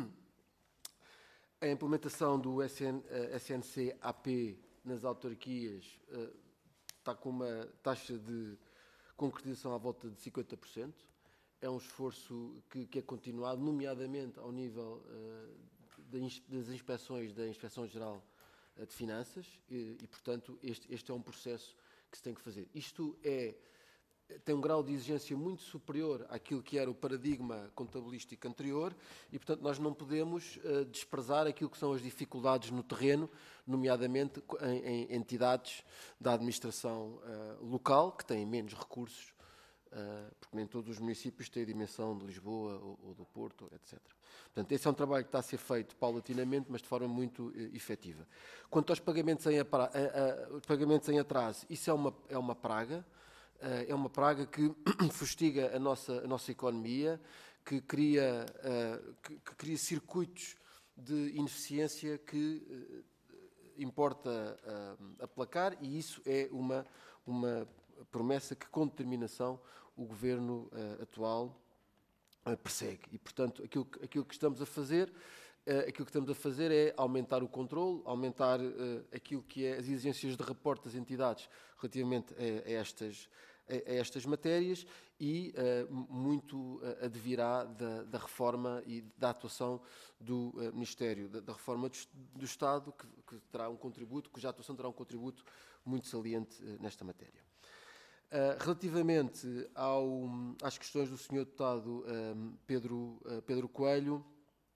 A implementação do S N, uh, S N C A P nas autarquias uh, está com uma taxa de concretização à volta de cinquenta por cento. É um esforço que, que é continuado, nomeadamente ao nível uh, das inspeções da Inspeção-Geral de Finanças e, e portanto, este, este é um processo que se tem que fazer. Isto é, tem um grau de exigência muito superior àquilo que era o paradigma contabilístico anterior e, portanto, nós não podemos uh, desprezar aquilo que são as dificuldades no terreno, nomeadamente em, em entidades da administração uh, local, que têm menos recursos, Uh, porque nem todos os municípios têm a dimensão de Lisboa ou, ou do Porto, etcétera. Portanto, esse é um trabalho que está a ser feito paulatinamente, mas de forma muito uh, efetiva. Quanto aos pagamentos em, apra, uh, uh, pagamentos em atraso, isso é uma, é uma praga, uh, é uma praga que fustiga a nossa, a nossa economia, que cria, uh, que, que cria circuitos de ineficiência que uh, importa uh, aplacar, e isso é uma, uma promessa que, com determinação, o Governo uh, atual uh, persegue. E, portanto, aquilo que, aquilo que estamos a fazer, uh, aquilo que estamos a fazer é aumentar o controle, aumentar uh, aquilo que é as exigências de reporte das entidades relativamente a, a, estas, a, a estas matérias e uh, muito uh, advirá da, da reforma e da atuação do uh, Ministério, da, da reforma do, do Estado, que, que terá um contributo, cuja atuação terá um contributo muito saliente uh, nesta matéria. Uh, relativamente ao, às questões do senhor Deputado um, Pedro, uh, Pedro Coelho,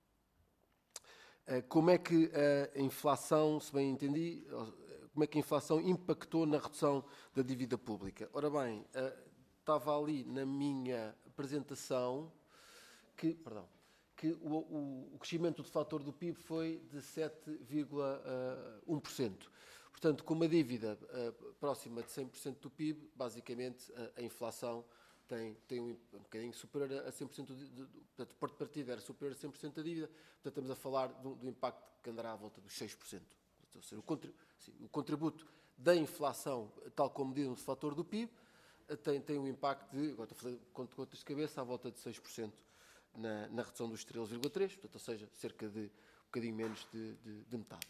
uh, como é que a inflação, se bem entendi, como é que a inflação impactou na redução da dívida pública? Ora bem, uh, estava ali na minha apresentação que, perdão, que o, o, o crescimento do fator do P I B foi de sete vírgula um por cento. Portanto, com uma dívida uh, próxima de cem por cento do P I B, basicamente a, a inflação tem, tem um, um bocadinho superior a cem por cento, de, de, de, portanto, o porto de partida era superior a cem por cento da dívida, portanto estamos a falar do, do impacto que andará à volta dos seis por cento. Ou seja, o, contributo, sim, o contributo da inflação, tal como medido no fator do P I B, uh, tem, tem um impacto de, agora estou a fazer contas de cabeça, à volta de seis por cento na, na redução dos treze vírgula três por cento, portanto, ou seja, cerca de um bocadinho menos de, de, de metade.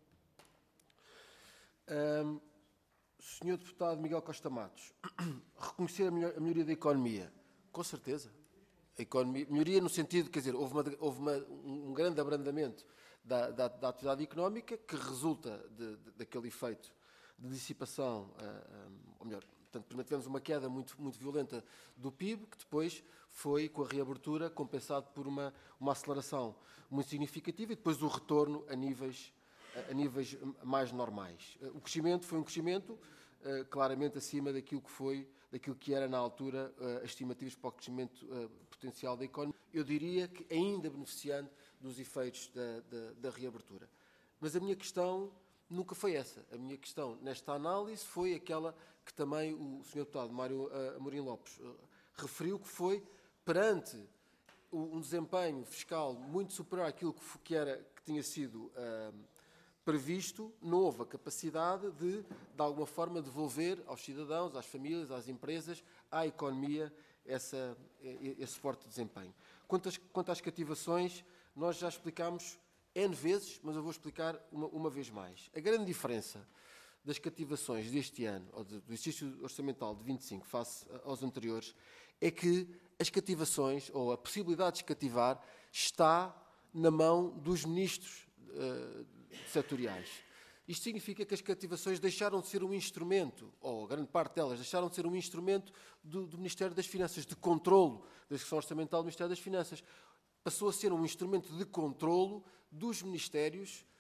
Um, senhor Deputado Miguel Costa Matos, reconhecer a, melhor, a melhoria da economia, com certeza. A economia, melhoria no sentido, quer dizer, houve, uma, houve uma, um grande abrandamento da, da, da atividade económica que resulta de, de, daquele efeito de dissipação, uh, um, ou melhor, portanto, primeiro tivemos uma queda muito, muito violenta do P I B, que depois foi, com a reabertura, compensado por uma, uma aceleração muito significativa e depois o retorno a níveis a níveis mais normais. O crescimento foi um crescimento uh, claramente acima daquilo que foi, daquilo que era na altura uh, as estimativas para o crescimento uh, potencial da economia. Eu diria que ainda beneficiando dos efeitos da, da, da reabertura. Mas a minha questão nunca foi essa. A minha questão nesta análise foi aquela que também o senhor Deputado Mário uh, Amorim Lopes uh, referiu, que foi perante um desempenho fiscal muito superior àquilo que, que, era, que tinha sido uh, previsto, não houve a capacidade de, de alguma forma, devolver aos cidadãos, às famílias, às empresas, à economia, essa, esse forte desempenho. Quanto às, quanto às cativações, nós já explicámos N vezes, mas eu vou explicar uma, uma vez mais. A grande diferença das cativações deste ano, ou do exercício orçamental de vinte e cinco, face aos anteriores, é que as cativações, ou a possibilidade de cativar, está na mão dos ministros uh, setoriais. Isto significa que as cativações deixaram de ser um instrumento, ou grande parte delas deixaram de ser um instrumento do, do Ministério das Finanças, de controlo da execução orçamental do Ministério das Finanças. Passou a ser um instrumento de controlo dos ministérios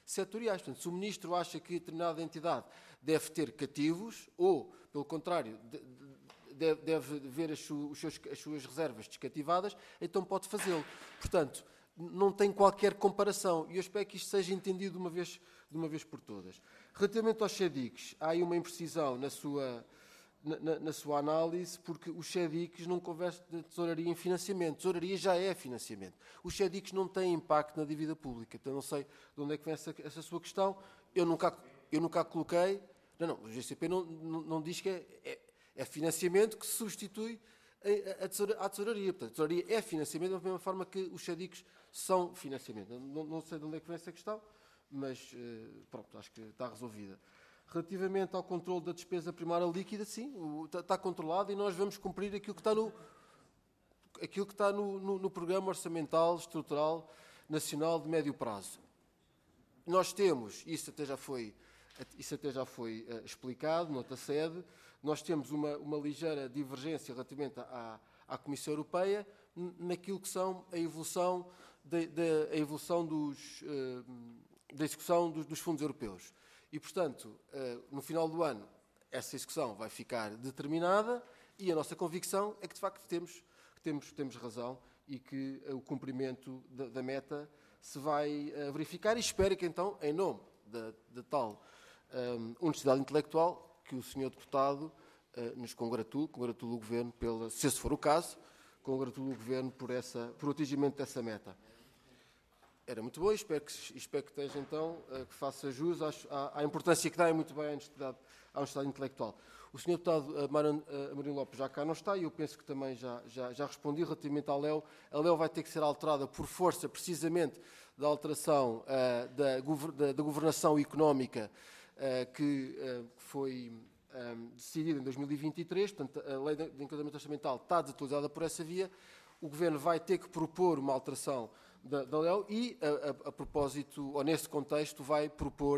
setoriais. Portanto, se o Ministro acha que determinada entidade deve ter cativos, ou, pelo contrário, deve, deve ver as, su, os seus, as suas reservas descativadas, então pode fazê-lo. Portanto, não tem qualquer comparação, e eu espero que isto seja entendido de uma vez, de uma vez por todas. Relativamente aos C E D Cs, há aí uma imprecisão na sua, na, na, na sua análise, porque os C E D Cs não conversam de tesouraria em financiamento. Tesouraria já é financiamento. Os C E D Cs não têm impacto na dívida pública. Então, não sei de onde é que vem essa, essa sua questão. Eu nunca, eu nunca a coloquei. Não, não, o G C P não, não, não diz que é, é, é financiamento que se substitui a, a, tesouraria, a tesouraria. Portanto, a tesouraria é financiamento da mesma forma que os C E D Cs são financiamento. Não, não sei de onde é que vem essa questão, mas pronto, acho que está resolvida. Relativamente ao controle da despesa primária líquida, sim, está, está controlado e nós vamos cumprir aquilo que está no, aquilo que está no, no, no Programa Orçamental Estrutural Nacional de Médio Prazo. Nós temos, isso até já foi, isso até já foi uh, explicado noutra sede, nós temos uma, uma ligeira divergência relativamente à, à Comissão Europeia naquilo que são a evolução, de, de, a evolução dos, uh, da execução dos, dos fundos europeus. E, portanto, uh, no final do ano, essa execução vai ficar determinada e a nossa convicção é que, de facto, temos, temos, temos razão e que uh, o cumprimento da, da meta se vai uh, verificar e espero que, então, em nome da, da tal um, honestidade intelectual, que o senhor Deputado uh, nos congratule, congratule o Governo, pela, se esse for o caso, congratulo o Governo por, essa, por o atingimento dessa meta. Era muito bom e espero que, espero que esteja, então, que faça jus à, à importância que dá, e muito bem, à honestidade, à honestidade intelectual. O senhor Deputado Amarino Lopes já cá não está e eu penso que também já, já, já respondi relativamente à L E O. A L E O vai ter que ser alterada por força, precisamente, da alteração uh, da, da, da governação económica uh, que uh, foi um, decidida em dois mil e vinte e três. Portanto, a lei de enquadramento orçamental está desatualizada por essa via. O Governo vai ter que propor uma alteração da, da L E O e, a, a, a propósito, ou nesse contexto, vai propor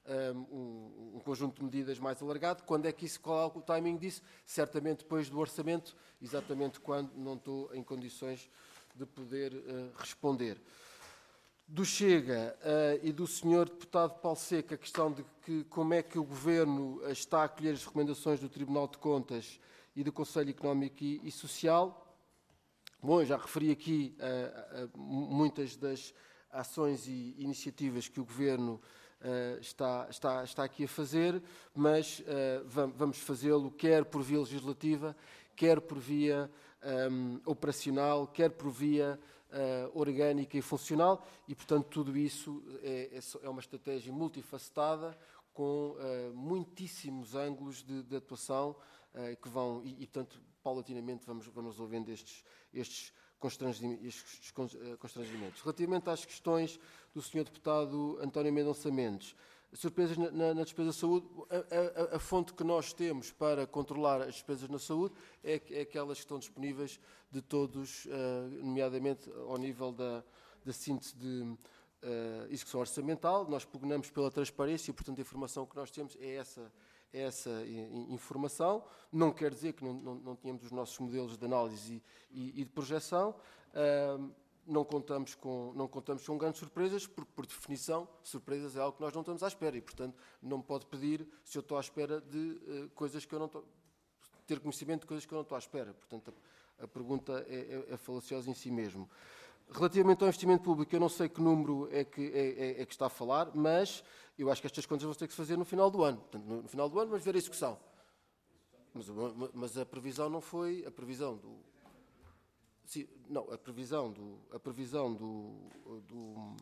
um, um conjunto de medidas mais alargado. Quando é que isso, qual é o timing disso? Certamente depois do orçamento, exatamente quando não estou em condições de poder uh, responder. Do Chega uh, e do senhor Deputado Paulo Seca, a questão de que, como é que o Governo está a acolher as recomendações do Tribunal de Contas e do Conselho Económico e, e Social. Bom, eu já referi aqui uh, uh, muitas das ações e iniciativas que o Governo uh, está, está, está aqui a fazer, mas uh, vamos fazê-lo quer por via legislativa, quer por via um, operacional, quer por via uh, orgânica e funcional, e, portanto, tudo isso é, é uma estratégia multifacetada, com uh, muitíssimos ângulos de, de atuação uh, que vão, e, e, portanto, paulatinamente vamos, vamos resolvendo estes, estes, constrangimentos, estes constrangimentos. Relativamente às questões do senhor Deputado António Mendonça Mendes, surpresas na, na, na despesa de saúde, a, a, a fonte que nós temos para controlar as despesas na saúde é, é aquelas que estão disponíveis de todos, uh, nomeadamente ao nível da, da síntese de uh, execução orçamental. Nós pugnamos pela transparência e, portanto, a informação que nós temos é essa, é essa informação. Não quer dizer que não, não, não tínhamos os nossos modelos de análise e, e, e de projeção. Uh, Não contamos, com, não contamos com grandes surpresas, porque, por definição, surpresas é algo que nós não estamos à espera e, portanto, não me pode pedir se eu estou à espera de uh, coisas que eu não estou... ter conhecimento de coisas que eu não estou à espera. Portanto, a, a pergunta é, é, é falaciosa em si mesmo. Relativamente ao investimento público, eu não sei que número é que, é, é, é que está a falar, mas eu acho que estas contas vão ter que se fazer no final do ano. Portanto, no, no final do ano vamos ver a execução. Mas, mas a previsão não foi... A previsão do... Sim, não, a previsão do... A previsão do, do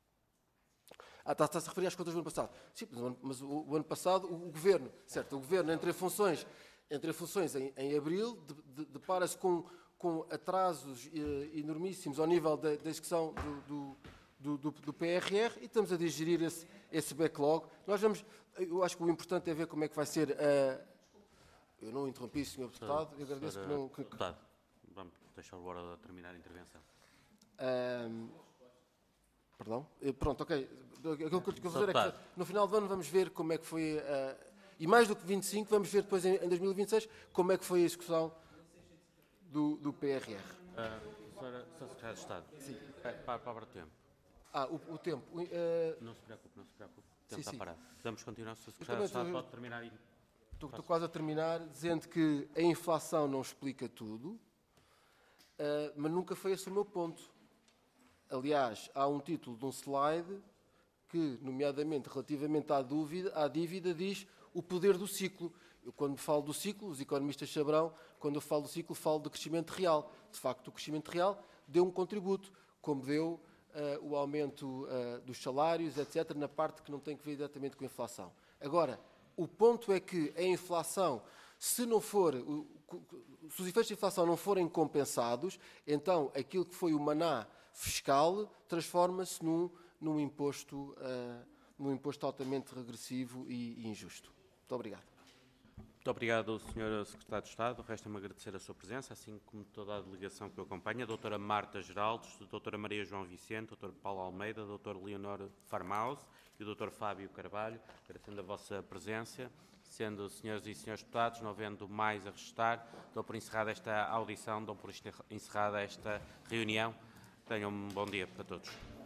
ah, está, está-se a referir às contas do ano passado. Sim, mas, mas o, o ano passado o, o Governo, certo, o Governo entre funções, entre funções em, em abril, de, de, depara-se com, com atrasos eh, enormíssimos ao nível da, da execução do, do, do, do P R R e estamos a digerir esse, esse backlog. Nós vamos... Eu acho que o importante é ver como é que vai ser a... Eu não interrompi, senhor Deputado, eu agradeço que não... Que, Deputado, vamos deixar o hora de terminar a intervenção. Um, perdão? Pronto, ok. Aquilo que eu vou dizer é que no final do ano vamos ver como é que foi... Uh, e mais do que vinte e cinco, vamos ver depois em, em dois mil e vinte e seis como é que foi a execução do, do P R R. Uh, senhora, senhora Secretária de Estado, Sim. É, para, para o tempo. Ah, o, o tempo. Uh, Não se preocupe, não se preocupe. O tempo sim, está sim. parado. Podemos continuar, senhor Secretário de Estado, pode terminar aí. Estou, estou quase a terminar dizendo que a inflação não explica tudo, uh, mas nunca foi esse o meu ponto. Aliás, há um título de um slide que, nomeadamente relativamente à, dúvida, à dívida, diz o poder do ciclo. Eu, quando falo do ciclo, os economistas saberão, quando eu falo do ciclo, falo do crescimento real. De facto, o crescimento real deu um contributo, como deu uh, o aumento uh, dos salários, etcétera, na parte que não tem que ver diretamente com a inflação. Agora, o ponto é que a inflação, se não for, se os efeitos da inflação não forem compensados, então aquilo que foi o maná fiscal transforma-se num, num, imposto, uh, num imposto altamente regressivo e, e injusto. Muito obrigado. Muito obrigado, senhor Secretário de Estado. Resta-me agradecer a sua presença, assim como toda a delegação que o acompanha, a doutora Marta Geraldes, a doutora Maria João Vicente, a doutor Paulo Almeida, a doutora Leonor Farmaus e o doutor Fábio Carvalho, agradecendo a vossa presença. Sendo senhores e senhores deputados, não havendo mais a restar, dou por encerrada esta audição, dou por encerrada esta reunião. Tenham um bom dia para todos.